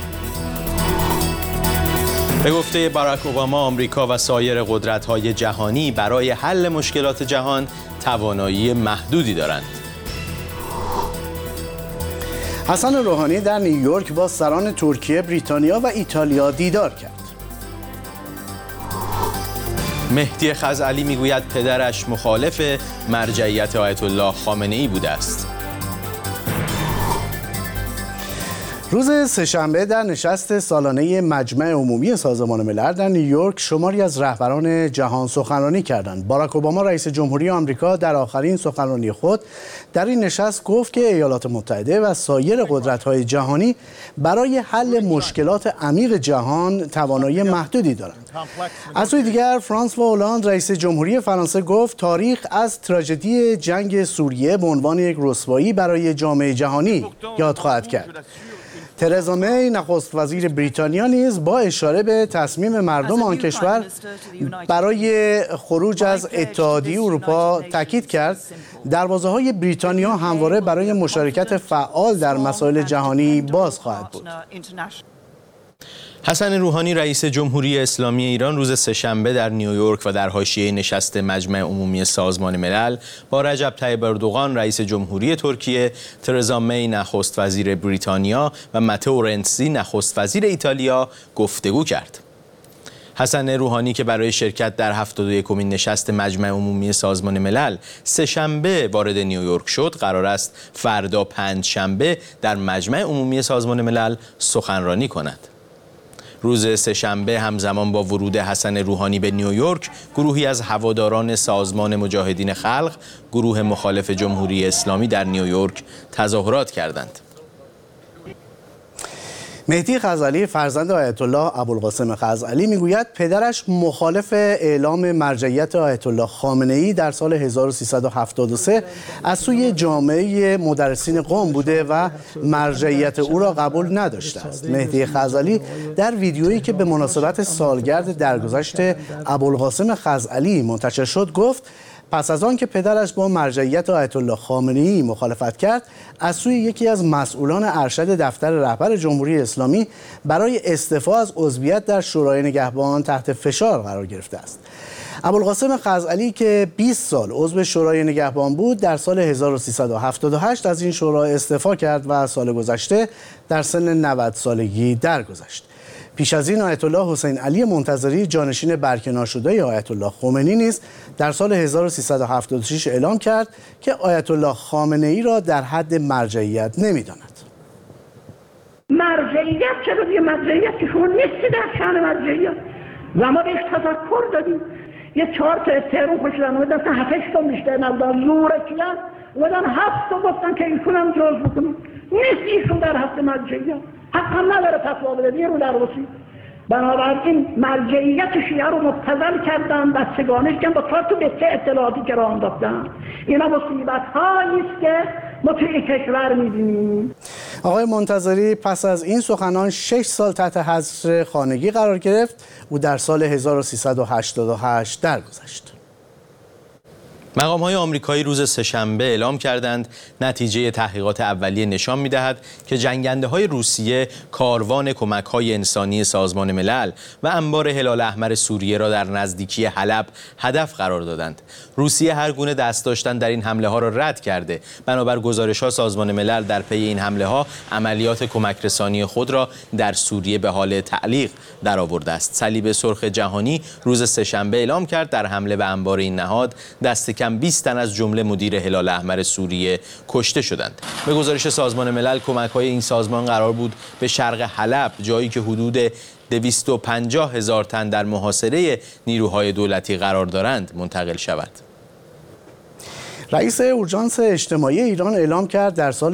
Speaker 1: به گفته باراک اوباما، آمریکا و سایر قدرت‌های جهانی برای حل مشکلات جهان توانایی محدودی دارند.
Speaker 2: حسن روحانی در نیویورک با سران ترکیه، بریتانیا و ایتالیا دیدار کرد.
Speaker 1: مهدی خزعلی میگوید پدرش مخالف مرجعیت آیت الله خامنه‌ای بوده است.
Speaker 2: روز سه‌شنبه در نشست سالانه مجمع عمومی سازمان ملل در نیویورک شماری از رهبران جهان سخنرانی کردند. باراک اوباما رئیس جمهوری آمریکا در آخرین سخنرانی خود در این نشست گفت که ایالات متحده و سایر قدرت‌های جهانی برای حل مشکلات عمیق جهان توانایی محدودی دارند. از سوی دیگر فرانسوا هولند رئیس جمهوری فرانسه گفت تاریخ از تراژدی جنگ سوریه به عنوان یک رسوایی برای جامعه جهانی یاد خواهد کرد. ترزا می نخست وزیر بریتانیا نیز با اشاره به تصمیم مردم آن کشور برای خروج از اتحادیه اروپا تاکید کرد دروازه‌های بریتانیا همواره برای مشارکت فعال در مسائل جهانی باز خواهد بود.
Speaker 1: حسن روحانی رئیس جمهوری اسلامی ایران روز سه‌شنبه در نیویورک و در حاشیه نشست مجمع عمومی سازمان ملل با رجب طیب اردوغان رئیس جمهوری ترکیه، ترزا می نخست وزیر بریتانیا و ماتئو رنزی نخست وزیر ایتالیا گفتگو کرد. حسن روحانی که برای شرکت در 71مین نشست مجمع عمومی سازمان ملل سه‌شنبه وارد نیویورک شد، قرار است فردا پنجشنبه در مجمع عمومی سازمان ملل سخنرانی کند. روز سه‌شنبه همزمان با ورود حسن روحانی به نیویورک، گروهی از هواداران سازمان مجاهدین خلق، گروه مخالف جمهوری اسلامی در نیویورک تظاهرات کردند.
Speaker 2: مهدی خزعلی فرزند آیت الله ابوالقاسم خزعلی میگوید پدرش مخالف اعلام مرجعیت آیت الله خامنه‌ای در سال 1373 از سوی جامعه مدرسین قم بوده و مرجعیت او را قبول نداشته است. مهدی خزعلی در ویدیویی که به مناسبت سالگرد درگذشت ابوالقاسم خزعلی منتشر شد گفت پس از آن که پدرش با مرجعیت آیت الله خامنه‌ای مخالفت کرد، از سوی یکی از مسئولان ارشد دفتر رهبر جمهوری اسلامی برای استعفا از عضویت در شورای نگهبان تحت فشار قرار گرفته است. ابوالقاسم خزعلی که 20 سال عضو شورای نگهبان بود، در سال 1378 از این شورا استعفا کرد و سال گذشته در سن 90 سالگی درگذشت. پیش از این آیت الله حسین علی منتظری جانشین برکنار شده آیت الله خمینی نیز در سال 1376 اعلام کرد که آیت الله خامنه‌ای را در حد مرجعیت نمی‌داند.
Speaker 3: مرجعیت چرا دیگه مرجعیت که شما نیستی در شأن مرجعیت و ما بهش تذکر دادیم. یه 4 تا تهران خوشیدن اومدن 7-8 تا بیشتر نبودن زورکیان اومدن 7 تا گفتن که ایشون هم جز بکنیم. نیست ایشون در حد مرجعیت، حق هم نداره فتوا بده، بیرون در وسی. بنابراین مرجعیت شیعه رو مبتذل کردن، بستگانش کردن با 4 تا بسته اطلاعاتی که راه انداختن. اینا مصیبت هایی است که ما توی کشور می‌بینیم.
Speaker 2: آقای منتظری پس از این سخنان 6 سال تحت حظر خانگی قرار گرفت. او در سال 1388 درگذشت.
Speaker 1: مقام‌های آمریکایی روز سه‌شنبه اعلام کردند نتیجه تحقیقات اولیه نشان می‌دهد که جنگنده‌های روسیه کاروان کمک‌های انسانی سازمان ملل و انبار هلال احمر سوریه را در نزدیکی حلب هدف قرار دادند. روسیه هر گونه دست داشتن در این حمله‌ها را رد کرده. بنابر گزارش‌ها سازمان ملل در پی این حمله‌ها عملیات کمک‌رسانی خود را در سوریه به حال تعلیق درآورده است. صلیب سرخ جهانی روز سه‌شنبه اعلام کرد در حمله به انبار این نهاد دست کم 20 تن از جمله مدیر هلال احمر سوریه کشته شدند. به گزارش سازمان ملل کمک‌های این سازمان قرار بود به شرق حلب، جایی که حدود 250,000 تن در محاصره نیروهای دولتی قرار دارند، منتقل شود.
Speaker 2: رئیس اورژانس اجتماعی ایران اعلام کرد در سال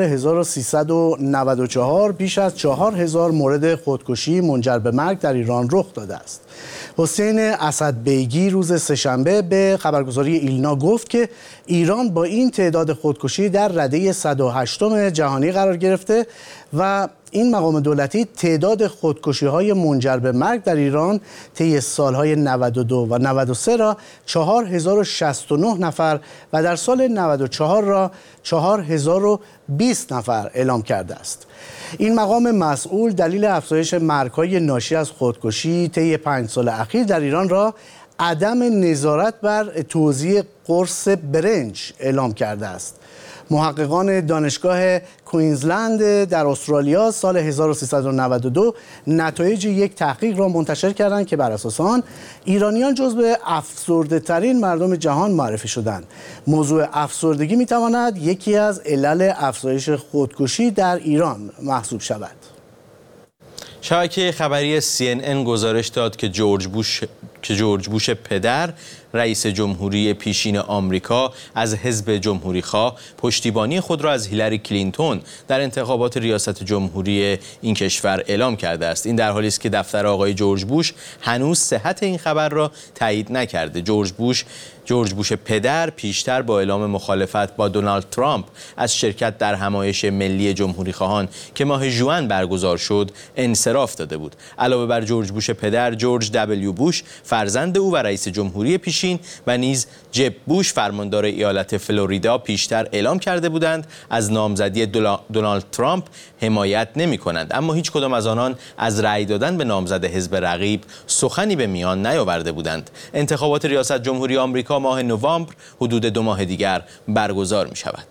Speaker 2: 1394 بیش از 4000 مورد خودکشی منجر به مرگ در ایران رخ داده است. حسین اسدبیگی روز سه‌شنبه به خبرگزاری ایلنا گفت که ایران با این تعداد خودکشی در رده 108م جهانی قرار گرفته و این مقام دولتی تعداد خودکشی‌های منجر به مرگ در ایران طی سال‌های 92 و 93 را 4069 نفر و در سال 94 را 4020 نفر اعلام کرده است. این مقام مسئول دلیل افزایش مرگ‌های ناشی از خودکشی طی 5 سال اخیر در ایران را عدم نظارت بر توزیع قرص برنج اعلام کرده است. محققان دانشگاه کوینزلند در استرالیا سال 1392 نتایج یک تحقیق را منتشر کردند که بر اساس آن ایرانیان جزو افسرده‌ترین مردم جهان معرفی شدند. موضوع افسردگی می‌تواند یکی از علل افزایش خودکشی در ایران محسوب شود.
Speaker 1: شبکه خبری CNN گزارش داد که جورج بوش پدر رئیس جمهوری پیشین آمریکا از حزب جمهوری‌خواه پشتیبانی خود را از هیلاری کلینتون در انتخابات ریاست جمهوری این کشور اعلام کرده است. این در حالی است که دفتر آقای جورج بوش هنوز صحت این خبر را تایید نکرده. جورج بوش پدر پیشتر با اعلام مخالفت با دونالد ترامپ از شرکت در همایش ملی جمهوری‌خواهان که ماه ژوئن برگزار شد انصراف داده بود. علاوه بر جورج بوش پدر، جورج دبلیو بوش فرزند او و رئیس جمهوری پیشین و نیز جب بوش فرماندار ایالت فلوریدا پیشتر اعلام کرده بودند از نامزدی دونالد ترامپ حمایت نمی‌کنند، اما هیچ کدام از آنان از رأی دادن به نامزد حزب رقیب سخنی به میان نیاورده بودند. انتخابات ریاست جمهوری آمریکا ماه نوامبر حدود 2 ماه دیگر برگزار می‌شود.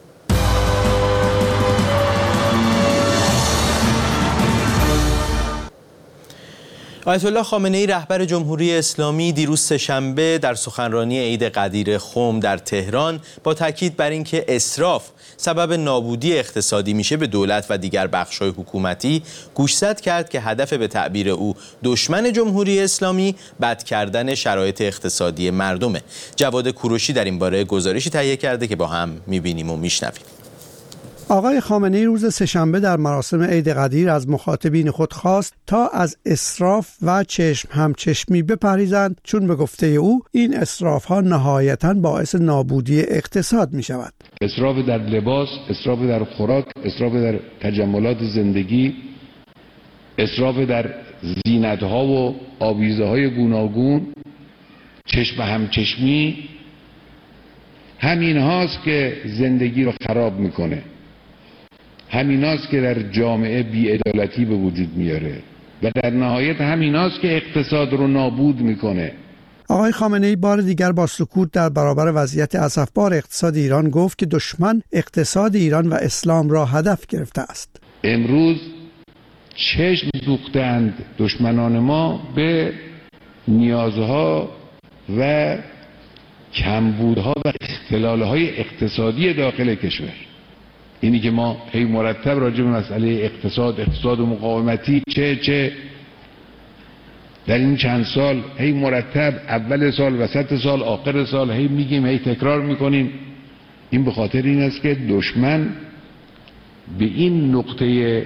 Speaker 1: آیت الله خامنه‌ای رهبر جمهوری اسلامی دیروز سه‌شنبه در سخنرانی عید قدیر خم در تهران با تاکید بر اینکه اسراف سبب نابودی اقتصادی میشه به دولت و دیگر بخش‌های حکومتی گوشزد کرد که هدف به تعبیر او دشمن جمهوری اسلامی بد کردن شرایط اقتصادی مردمه. جواد کوروشی در این باره گزارشی تهیه کرده که با هم می‌بینیم و میشنویم.
Speaker 4: آقای خامنه‌ای روز سه‌شنبه در مراسم عید قدیر از مخاطبین خود خواست تا از اسراف و چشم همچشمی بپرهیزند، چون به گفته او این اسراف‌ها نهایتاً باعث نابودی اقتصاد می‌شود.
Speaker 5: اسراف در لباس، اسراف در خوراک، اسراف در تجملات زندگی، اسراف در زینت‌ها و آویزه‌های گوناگون، چشم همچشمی، همین هاست که زندگی رو خراب میکنه، همین هاست که در جامعه بی‌عدالتی به وجود میاره و در نهایت همین هاست که اقتصاد رو نابود میکنه.
Speaker 4: آقای خامنه‌ای بار دیگر با سکوت در برابر وضعیت اسفبار اقتصاد ایران گفت که دشمن اقتصاد ایران و اسلام را هدف گرفته است.
Speaker 5: امروز چشم دوختند دشمنان ما به نیازها و کمبودها و اختلالهای اقتصادی داخل کشور. اینی که ما هی مرتب راجع به مسئله اقتصاد و مقاومتی چه در این چند سال هی مرتب اول سال، وسط سال، آخر سال هی میگیم، هی تکرار میکنیم. این به خاطر این است که دشمن به این نقطه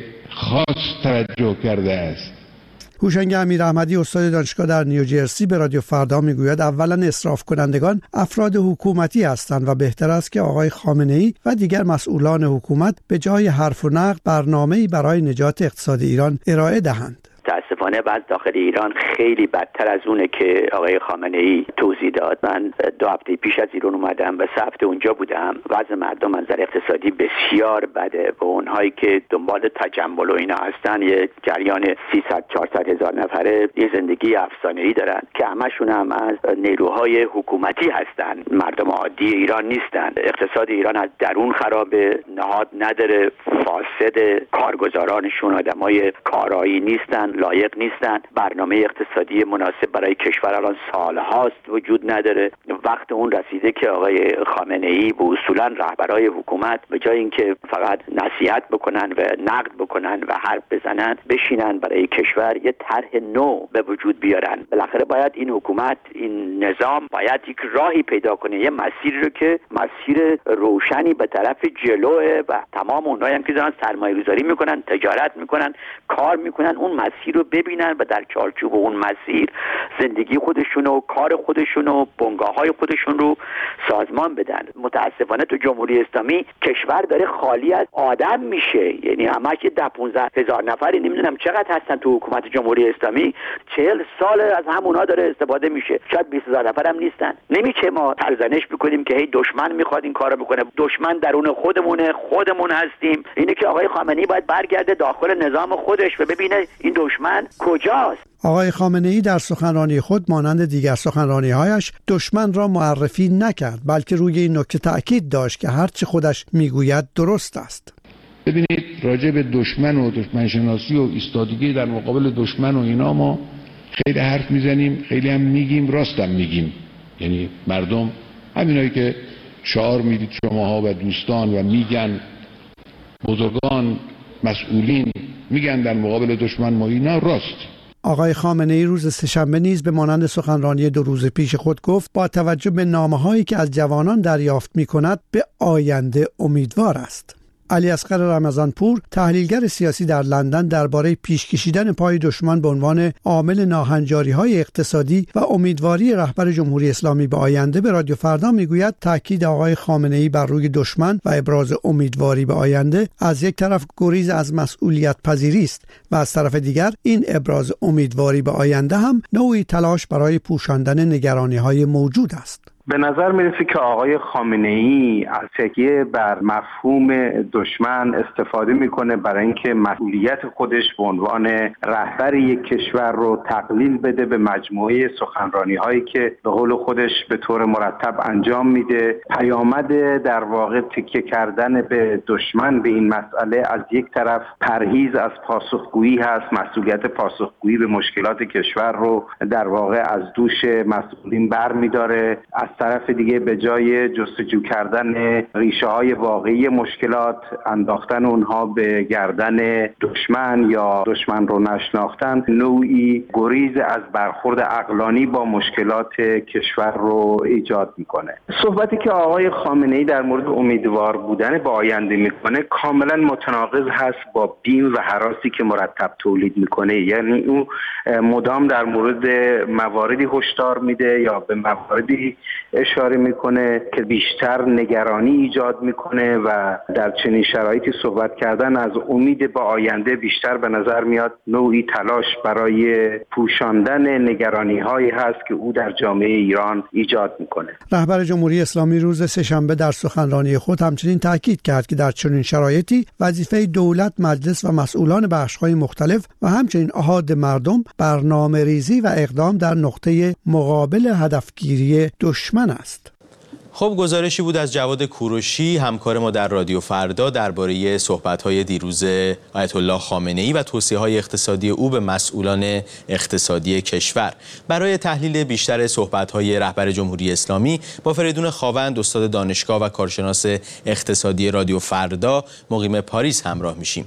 Speaker 5: خاص توجه کرده است.
Speaker 4: هوشنگ امیراحمدی استاد دانشگاه در نیوجرسی به رادیو فردا میگوید اولا اسراف کنندگان افراد حکومتی هستند و بهتر است که آقای خامنه‌ای و دیگر مسئولان حکومت به جای حرف و نقد برنامه‌ای برای نجات اقتصاد ایران ارائه دهند.
Speaker 6: متاسفانه وضع داخل ایران خیلی بدتر از اونه که آقای خامنه‌ای توضیح داد. من 2 هفته پیش از ایران اومدم و 3 هفته اونجا بودم. وضع مردم از نظر اقتصادی بسیار بده و اونهایی که دنبال تجمل و اینا هستن یه جریان 300-400 هزار نفره یه زندگی افسانه‌ای دارن که همشون هم از نیروهای حکومتی هستن، مردم عادی ایران نیستن. اقتصاد ایران از درون خرابه، نهاد نداره، فاسد، کارگزارانشون آدمای کارایی نیستن، لایق نیستن، برنامه اقتصادی مناسب برای کشور الان سالهاست وجود نداره. وقت اون رسیده که آقای خامنه‌ای و اصولا رهبرای حکومت به جای اینکه فقط نصیحت بکنن و نقد بکنن و حرف بزنن، بشینن برای کشور یه طرح نو به وجود بیارن. بالاخره باید این حکومت، این نظام باید یک راهی پیدا کنه، یه مسیری رو که مسیر روشنی به طرف جلوه و تمام اونایی هم که دارن سرمایه‌گذاری میکنن، تجارت میکنن، کار میکنن، اون مسیر رو ببینن و در چارچوب اون مسیر زندگی خودشون و کار خودشون و بنگاه‌های خودشون رو سازمان بدن. متاسفانه تو جمهوری اسلامی کشور داره خالی از آدم میشه، یعنی همش 10-15 هزار نفری، نمیدونم چقدر هستن تو حکومت جمهوری اسلامی، 40 سال از همونا داره استفاده میشه، شاید 20,000 نفر هم نیستن. نمیشه ما سرزنش بکنیم که هی دشمن میخواد این کارو بکنه. دشمن درون خودمونه، خودمون هستیم. اینه که آقای خامنه‌ای باید برگرده داخل نظام خودش و ببینه این دشمن کجاست.
Speaker 4: آقای خامنه‌ای در سخنرانی خود مانند دیگر سخنرانی‌هایش دشمن را معرفی نکرد، بلکه روی این نکته تأکید داشت که هرچه خودش میگوید درست است.
Speaker 5: ببینید راجع به دشمن و دشمن شناسی و ایستادگی در مقابل دشمن و اینا ما خیلی حرف میزنیم، خیلی هم میگیم، راستم میگیم. یعنی مردم همینایی که شعار میدید شماها و دوستان و میگن بزرگان مسئولین میگن در مقابل دشمن ما اینا راست.
Speaker 4: آقای خامنه‌ای روز سه‌شنبه نیز به مانند سخنرانی 2 روز پیش خود گفت با توجه به نامه‌هایی که از جوانان دریافت می‌کند به آینده امیدوار است. علی اصغر رمضانپور تحلیلگر سیاسی در لندن درباره پیش کشیدن پای دشمن به عنوان عامل ناهنجاری‌های اقتصادی و امیدواری رهبر جمهوری اسلامی به آینده به رادیو فردا میگوید تاکید آقای خامنه‌ای بر روی دشمن و ابراز امیدواری به آینده از یک طرف گریز از مسئولیت پذیری است و از طرف دیگر این ابراز امیدواری به آینده هم نوعی تلاش برای پوشاندن نگرانی‌های موجود است.
Speaker 7: به نظر میرسه که آقای خامنه‌ای از تکیه بر مفهوم دشمن استفاده میکنه برای اینکه مسئولیت خودش به عنوان رهبر یک کشور رو تقلیل بده به مجموعه سخنرانی‌هایی که به قول خودش به طور مرتب انجام میده. پیامد در واقع تکیه کردن به دشمن به این مسئله از یک طرف پرهیز از پاسخگویی هست، مسئولیت پاسخگویی به مشکلات کشور رو در واقع از دوش مسئولین برمی‌داره. از طرف دیگه به جای جستجو کردن ریشه های واقعی مشکلات، انداختن اونها به گردن دشمن یا دشمن رو نشناختن، نوعی گریز از برخورد عقلانی با مشکلات کشور رو ایجاد میکنه. صحبتی که آقای خامنه‌ای در مورد امیدوار بودن به آینده میکنه کاملا متناقض هست با بیم و هراسی که مرتب تولید میکنه. یعنی او مدام در مورد مواردی هشدار میده یا به مواردی اشاره میکنه که بیشتر نگرانی ایجاد میکنه و در چنین شرایطی صحبت کردن از امید به آینده بیشتر به نظر میاد نوعی تلاش برای پوشاندن نگرانی هایی هست که او در جامعه ایران ایجاد میکنه.
Speaker 4: رهبر جمهوری اسلامی روز سه‌شنبه در سخنرانی خود همچنین تاکید کرد که در چنین شرایطی وظیفه دولت، مجلس و مسئولان بخش‌های مختلف و همچنین احاد مردم برنامه‌ریزی و اقدام در نقطه مقابل هدفگیری دشمن است.
Speaker 1: خب گزارشی بود از جواد کوروشی، همکار ما در رادیو فردا، درباره صحبت‌های دیروز آیت الله خامنه‌ای و توصیه‌های اقتصادی او به مسئولان اقتصادی کشور. برای تحلیل بیشتر صحبت‌های رهبر جمهوری اسلامی با فریدون خاوند، استاد دانشگاه و کارشناس اقتصادی رادیو فردا مقیم پاریس همراه میشیم.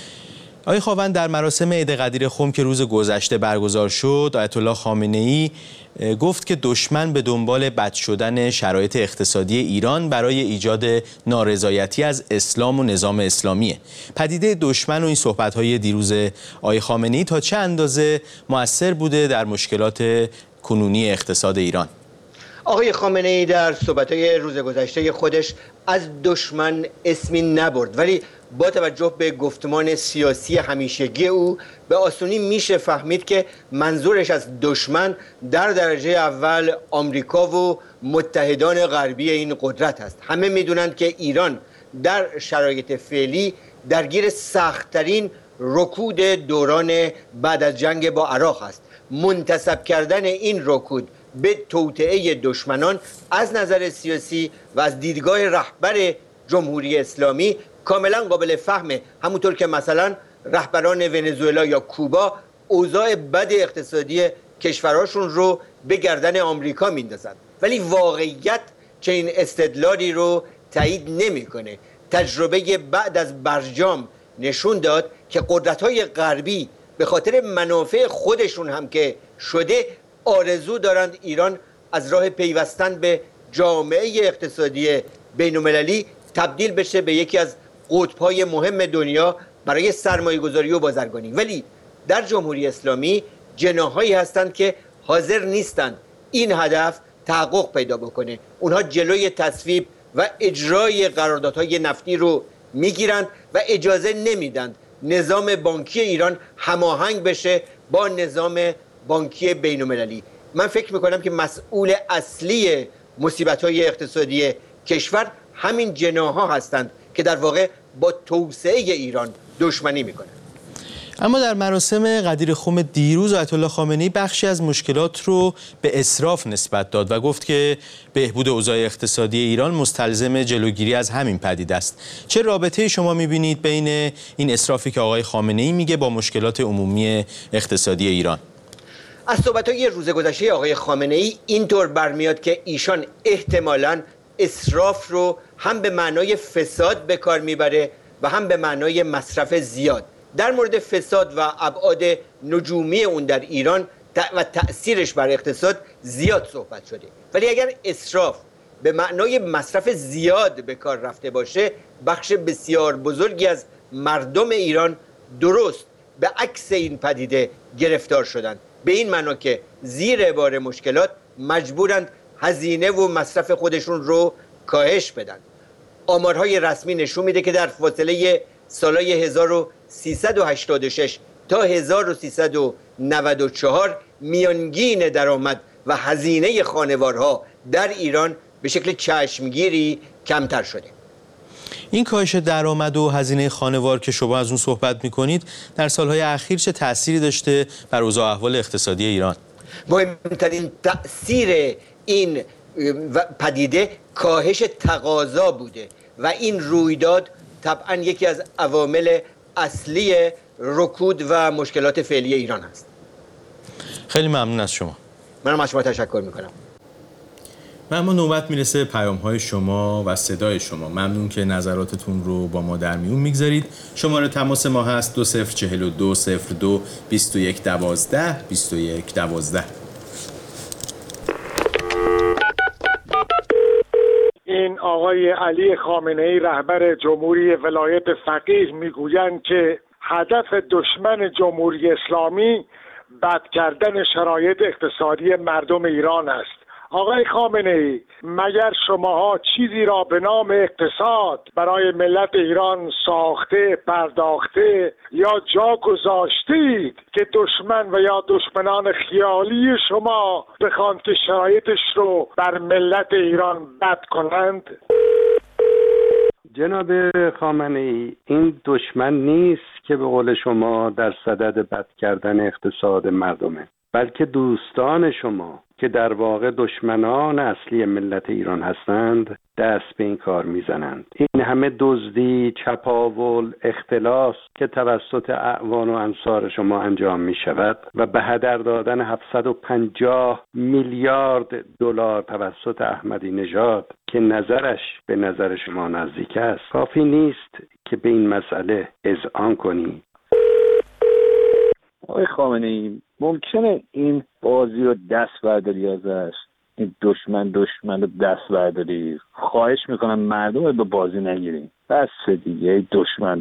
Speaker 1: آقای خاوند، در مراسم عید قدیر خم که روز گذشته برگزار شد، آیت الله خامنه‌ای گفت که دشمن به دنبال بد شدن شرایط اقتصادی ایران برای ایجاد نارضایتی از اسلام و نظام اسلامیه. پدیده دشمن و این صحبت‌های دیروز آقای خامنه‌ای تا چه اندازه مؤثر بوده در مشکلات کنونی اقتصاد ایران؟
Speaker 8: آقای خامنه‌ای در صحبت‌های روز گذشته خودش از دشمن اسمی نبرد، ولی با توجه به گفتمان سیاسی همیشگی او به آسونی میشه فهمید که منظورش از دشمن در درجه اول آمریکا و متحدان غربی این قدرت است. همه میدونند که ایران در شرایط فعلی درگیر سخت‌ترین رکود دوران بعد از جنگ با عراق است. منتسب کردن این رکود به توطئه دشمنان از نظر سیاسی و از دیدگاه رهبر جمهوری اسلامی کاملا قابل فهمه. همونطور که مثلا رهبران ونزوئلا یا کوبا اوضاع بد اقتصادی کشورهاشون رو به گردن آمریکا میندازند، ولی واقعیت چنین استدلالی رو تایید نمیکنه. تجربه بعد از برجام نشون داد که قدرت‌های غربی به خاطر منافع خودشون هم که شده آرزو دارند ایران از راه پیوستن به جامعه اقتصادی بین‌المللی تبدیل بشه به یکی از قطب‌های مهم دنیا برای سرمایه‌گذاری و بازرگانی. ولی در جمهوری اسلامی جناح‌هایی هستند که حاضر نیستند این هدف تحقق پیدا بکنه. اونها جلوی تصویب و اجرای قراردادهای نفتی رو میگیرند و اجازه نمیدند نظام بانکی ایران هماهنگ بشه با نظام بانکی بین‌المللی. من فکر میکنم که مسئول اصلی مصیبت‌های اقتصادی کشور همین جناح‌ها هستند که در واقع با توسعه ایران دشمنی میکنند.
Speaker 1: اما در مراسم قدیر خم دیروز آیت الله خامنه‌ای بخشی از مشکلات رو به اسراف نسبت داد و گفت که بهبود اوضاع اقتصادی ایران مستلزم جلوگیری از همین پدیده است. چه رابطه‌ای شما می‌بینید بین این اسرافی که آقای خامنه‌ای میگه با مشکلات عمومی اقتصادی ایران؟
Speaker 8: از صحبت‌های روز گذشته آقای خامنه‌ای اینطور برمیاد که ایشان احتمالاً اسراف رو هم به معنای فساد به کار میبره و هم به معنای مصرف زیاد. در مورد فساد و ابعاد نجومی اون در ایران و تأثیرش بر اقتصاد زیاد صحبت شده، ولی اگر اسراف به معنای مصرف زیاد به کار رفته باشه، بخش بسیار بزرگی از مردم ایران درست به عکس این پدیده گرفتار شدند، به این معنا که زیر بار مشکلات مجبورند هزینه و مصرف خودشون رو کاهش بدن. آمارهای رسمی نشون میده که در فاصله سالهای 1386 تا 1394 میانگین درآمد و هزینه خانوارها در ایران به شکل چشمگیری کمتر شده.
Speaker 1: این کاهش درآمد و هزینه خانوار که شما از اون صحبت میکنید در سالهای اخیر چه تأثیری داشته بر اوضاع احوال اقتصادی ایران؟
Speaker 8: مهمترین تأثیر این پدیده کاهش تقاضا بوده و این رویداد طبعا یکی از عوامل اصلی رکود و مشکلات فعلی ایران است.
Speaker 1: خیلی ممنون از شما.
Speaker 8: منم از شما تشکر میکنم.
Speaker 1: و اما نوبت میرسه پیام‌های شما و صدای شما. ممنون که نظراتتون رو با ما در میون میگذارید. شماره تماس ما هست 2042 02 21 12 21 12.
Speaker 9: این آقای علی خامنه‌ای رهبر جمهوری ولایت فقیه میگویند که هدف دشمن جمهوری اسلامی بد کردن شرایط اقتصادی مردم ایران است. آقای خامنه‌ای، مگر شماها چیزی را به نام اقتصاد برای ملت ایران ساخته، پرداخته یا جا گذاشتید که دشمن و یا دشمنان خیالی شما بخواند که شرایطش رو بر ملت ایران بد کنند؟
Speaker 7: جناب خامنه‌ای، این دشمن نیست که به قول شما در صدد بد کردن اقتصاد مردمه، بلکه دوستان شما که در واقع دشمنان اصلی ملت ایران هستند دست به این کار میزنند. این همه دزدی، چپاول، اختلاس که توسط اعوان و انصار شما انجام می شود و به هدر دادن 750 میلیارد دلار توسط احمدی نژاد که نظرش به نظر شما نزدیک است، کافی نیست که به این مسئله اذعان کنید.
Speaker 10: آقای خامنه‌ای، ممکنه این بازی رو دست برداری ازش، این دشمن رو دست برداری؟ خواهش میکنم مردم رو به بازی نگیریم. بس دیگه دشمن.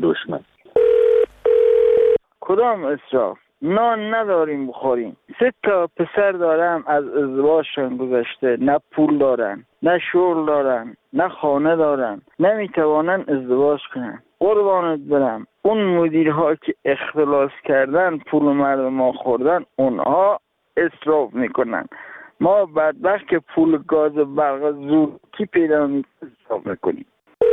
Speaker 11: کدام اسراف؟ نان نداریم بخوریم. 3 پسر دارم، از ازدواجشون گذشته، نه پول دارن، نه شغل دارن، نه خانه دارن، نمیتوانن ازدواج کنن. قربانت برم، اون مدیرها که اختلاس کردن، پول مردم ما خوردن، اونها اسراف میکنن. ما بدبخت که پول گاز و برق زودی پیدا اسراف میکنیم.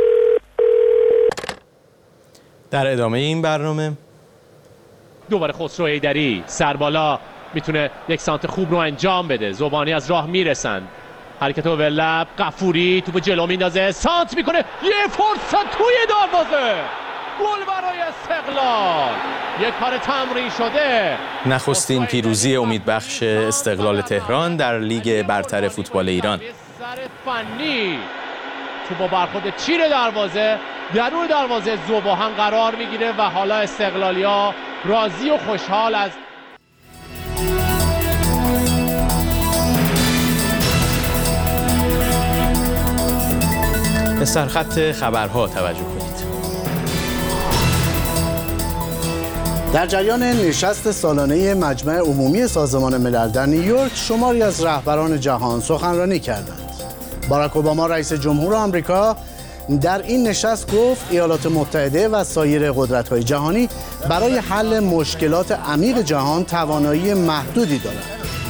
Speaker 1: در ادامه این برنامه
Speaker 15: دوباره خسرو ایدری سربالا میتونه یک سانت خوب رو انجام بده. زبانی از راه میرسند، حرکت اوورلپ، غفوری توپ جلو میندازه، سانت میکنه، یه فرصت توی دروازه، گل برای استقلال. یک کار تمرین شده.
Speaker 1: نخستین پیروزی امیدبخش استقلال تهران در لیگ برتر فوتبال ایران.
Speaker 15: سر فنی توپ با برخورد تیر دروازه درون دروازه ذوباهن قرار میگیره و حالا استقلالیا راضی و خوشحال از
Speaker 1: به سرخط خبرها توجه کنید.
Speaker 2: در جریان نشست سالانه مجمع عمومی سازمان ملل در نیویورک، شماری از رهبران جهان سخنرانی کردند. باراک اوباما رئیس جمهور آمریکا در این نشست گفت ایالات متحده و سایر قدرت‌های جهانی برای حل مشکلات عمیق جهان توانایی محدودی دارند.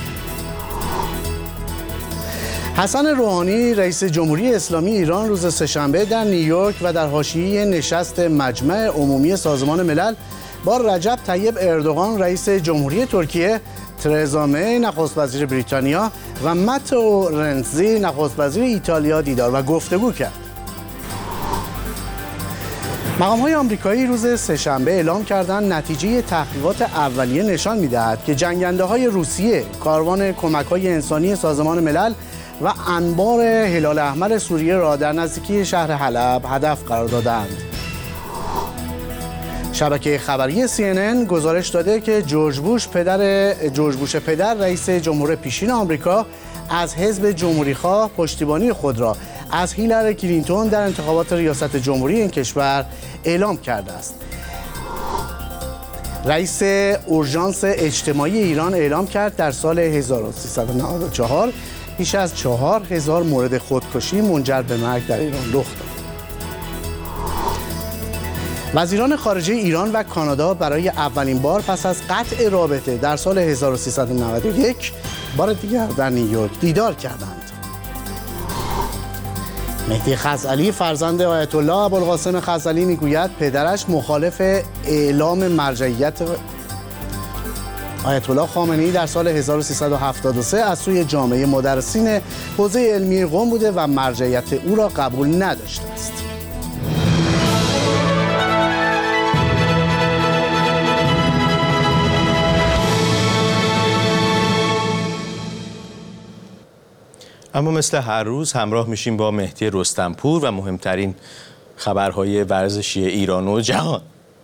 Speaker 2: حسن روحانی رئیس جمهوری اسلامی ایران روز سه‌شنبه در نیویورک و در حاشیه نشست مجمع عمومی سازمان ملل با رجب طیب اردوغان رئیس جمهوری ترکیه، ترزا می نخست وزیر بریتانیا و ماتئو رنزی نخست وزیر ایتالیا دیدار و گفتگو کرد. مقام‌های آمریکایی روز سه‌شنبه اعلام کردند نتیجه تحقیقات اولیه نشان می‌دهد که جنگنده‌های روسیه کاروان کمک‌های انسانی سازمان ملل و انبار هلال احمر سوریه را در نزدیکی شهر حلب هدف قرار دادند. شبکه خبری CNN گزارش داده که جورج بوش پدر رئیس جمهور پیشین آمریکا از حزب جمهوری‌خواه پشتیبانی خود را از هیلاری کلینتون در انتخابات ریاست جمهوری این کشور اعلام کرده است. رئیس اورژانس اجتماعی ایران اعلام کرد در سال 1394 بیش از 4000 مورد خودکشی منجر به مرگ در ایران رخ داد. وزیران خارجه ایران و کانادا برای اولین بار پس از قطع رابطه در سال 1391 بار دیگر در نیویورک دیدار کردند. مهدی خزعلی فرزند آیت الله ابوالقاسم خزعلی میگوید پدرش مخالف اعلام مرجعیت آیت الله خامنه‌ای در سال 1373 از سوی جامعه مدرسین حوزه علمی قم بوده و مرجعیت او را قبول نداشته است.
Speaker 1: اما مثل هر روز همراه میشیم با مهدی رستمپور و مهمترین خبرهای ورزشی ایران و جهان.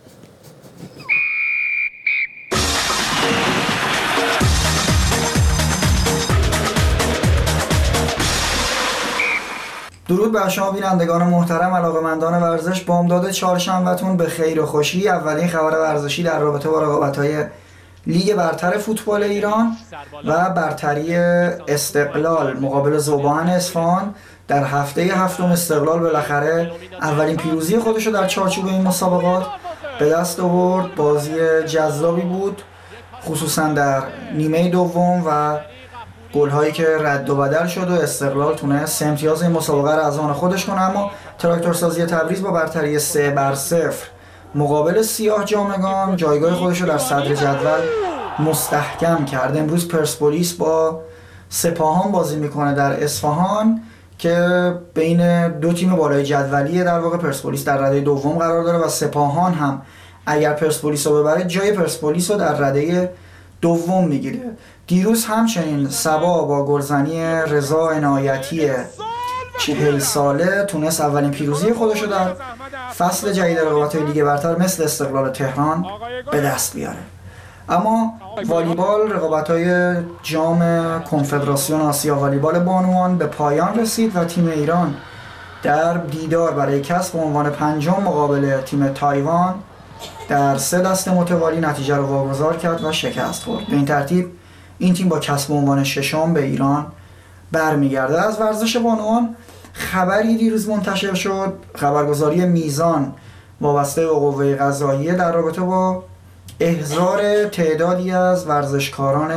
Speaker 16: درود بر شما بینندگان محترم، علاقه‌مندان ورزش. بامداد چهارشنبه‌تون به خیر و خوشی. اولین خبر ورزشی در رابطه با رقابت‌های لیگ برتر فوتبال ایران و برتری استقلال مقابل ذوبان اصفهان. در هفته هفتم استقلال بالاخره اولین پیروزی خودش رو در چارچوب این مسابقات به دست آورد. بازی جذابی بود، خصوصا در نیمه دوم و گل‌هایی که رد و بدل شد و استقلال تونست امتیاز این مسابقه را از آن خودش کنه. اما تراکتورسازی تبریز با برتری 3-0 مقابل سیاه جامگان جایگاه خودش رو در صدر جدول مستحکم کرد. امروز پرسپولیس با سپاهان بازی میکنه در اصفهان که بین دو تیم بالای جدولیه. در واقع پرسپولیس در رده دوم قرار داره و سپاهان هم اگر پرسپولیس رو ببره جای پرسپولیس رو در رده دوم میگیره. دیروز همچنین سبا با گلزنی رضا عنایتی 40 ساله تونست اولین پیروزی خودش رو در فصل جدید رقابت‌های لیگ برتر مثل استقلال تهران به دست بیاره. اما والیبال، رقابت‌های جام کنفدراسیون آسیا والیبال بانوان به پایان رسید و تیم ایران در دیدار برای کسب عنوان پنجم مقابل تیم تایوان در 3 دست متوالی نتیجه رو واگذار کرد و شکست خورد. به این ترتیب این تیم با کسب عنوان ششم به ایران برمیگرده. از ورزش بانوان خبری دیروز منتشر شد، خبرگزاری میزان وابسته به قوه قضاییه در رابطه با احضار تعدادی از ورزشکاران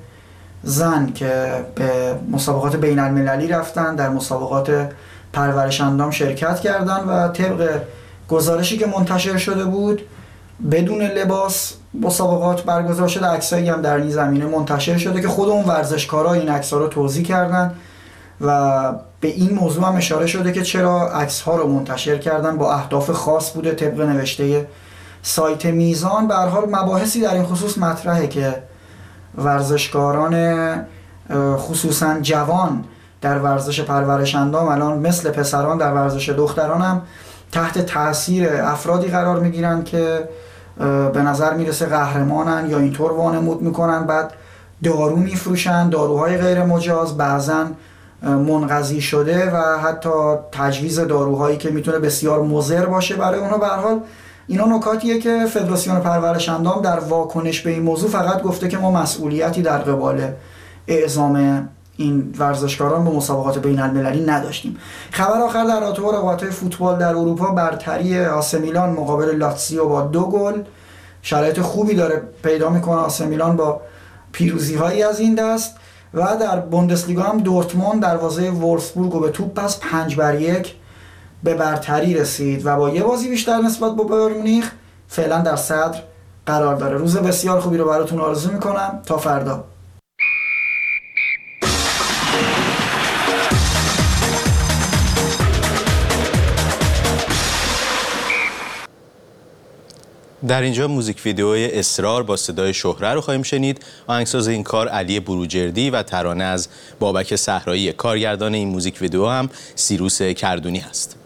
Speaker 16: زن که به مسابقات بین المللی رفتن، در مسابقات پرورش اندام شرکت کردن و طبق گزارشی که منتشر شده بود بدون لباس مسابقات برگزار شده. عکسایی هم در این زمینه منتشر شده که خود اون ورزشکارا این عکس‌ها رو توضیح کردن و به این موضوع هم اشاره شده که چرا عکس‌ها رو منتشر کردن، با اهداف خاص بوده طبق نوشته سایت میزان. به هر حال مباحثی در این خصوص مطرحه که ورزشکاران خصوصا جوان در ورزش پرورش اندام الان مثل پسران در ورزش دختران هم تحت تاثیر افرادی قرار میگیرن که به نظر میرسه قهرمانن یا اینطور وانمود میکنن، بعد دارو میفروشن، داروهای غیر مجاز، بعضن منقضی شده و حتی تجویز داروهایی که میتونه بسیار مضر باشه برای اونها. به هر حال اینا نکاتیه که فدراسیون پرورش اندام در واکنش به این موضوع فقط گفته که ما مسئولیتی در قبال اعزام این ورزشکاران به مسابقات بین المللی نداشتیم. خبر آخر در رابطه با رقابت‌های فوتبال در اروپا، برتری آسه میلان مقابل لاتزیو با 2 گل شرایط خوبی داره پیدا میکنه آسه میلان با پیروزی‌هایی از این دست. و در بوندسلیگا هم دورتموند دروازه وولفسبورگ رو به توپ پس 5-1 به برتری رسید و با یه بازی بیشتر نسبت به بایر مونیخ فعلا در صدر قرار داره. روز بسیار خوبی رو براتون آرزو میکنم. تا فردا.
Speaker 1: در اینجا موزیک ویدئوی اصرار با صدای شهره رو خواهیم شنید. آهنگساز این کار علی بروجردی و ترانه از بابک صحرایی. کارگردان این موزیک ویدئو هم سیروس کردونی هست.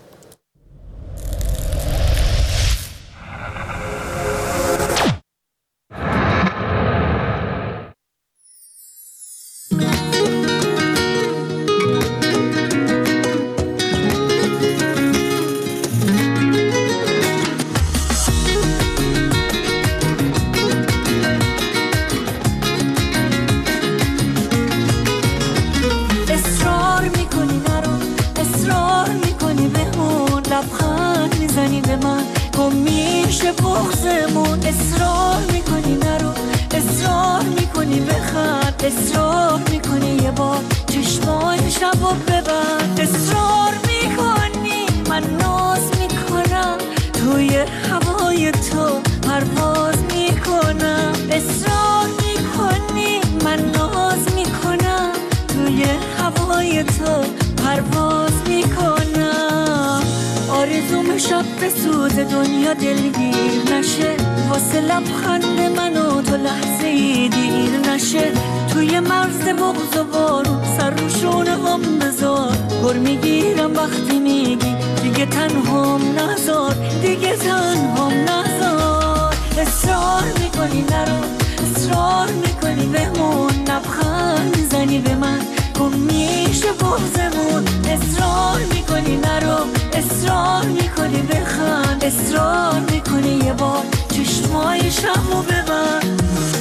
Speaker 17: اصرار میکنی یه بار چشمای شبو ببند، اصرار میکنی من ناز میکنم توی هوای تو پرواز میکنم، اصرار میکنی من ناز میکنم توی هوای تو پرواز میکنم. آرزوم شب به سوز دنیا دلگیر نشه، واسه لبخند من و تو لحظه ای دیر نشه توی مرز بغض و بارون سر روشون هم بذار گر میگیرم وقتی میگی دیگه تنهام نذار دیگه تنهام نذار اصرار میکنی نرو اصرار میکنی بمون لبخند میزنی به من گم میشه بغضمون اصرار میکنی نرو اصرار میکنی بخند اصرار میکنی یه بار چشمای شبو ببند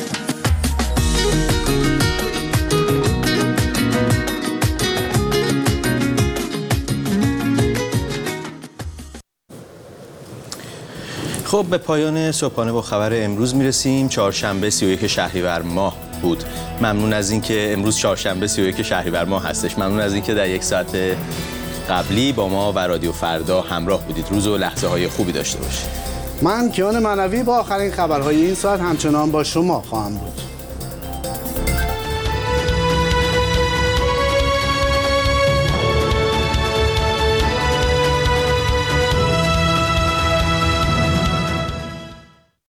Speaker 1: خب به پایان صبحانه با خبر امروز میرسیم. چهارشنبه 31 شهریور ماه بود. ممنون از اینکه امروز چهارشنبه 31 شهریور ماه هستش. ممنون از اینکه در یک ساعت قبلی با ما و رادیو فردا همراه بودید. روز و لحظه های خوبی داشته باشید.
Speaker 2: من کیان معنوی با آخرین خبرهای این ساعت همچنان با شما خواهم بود.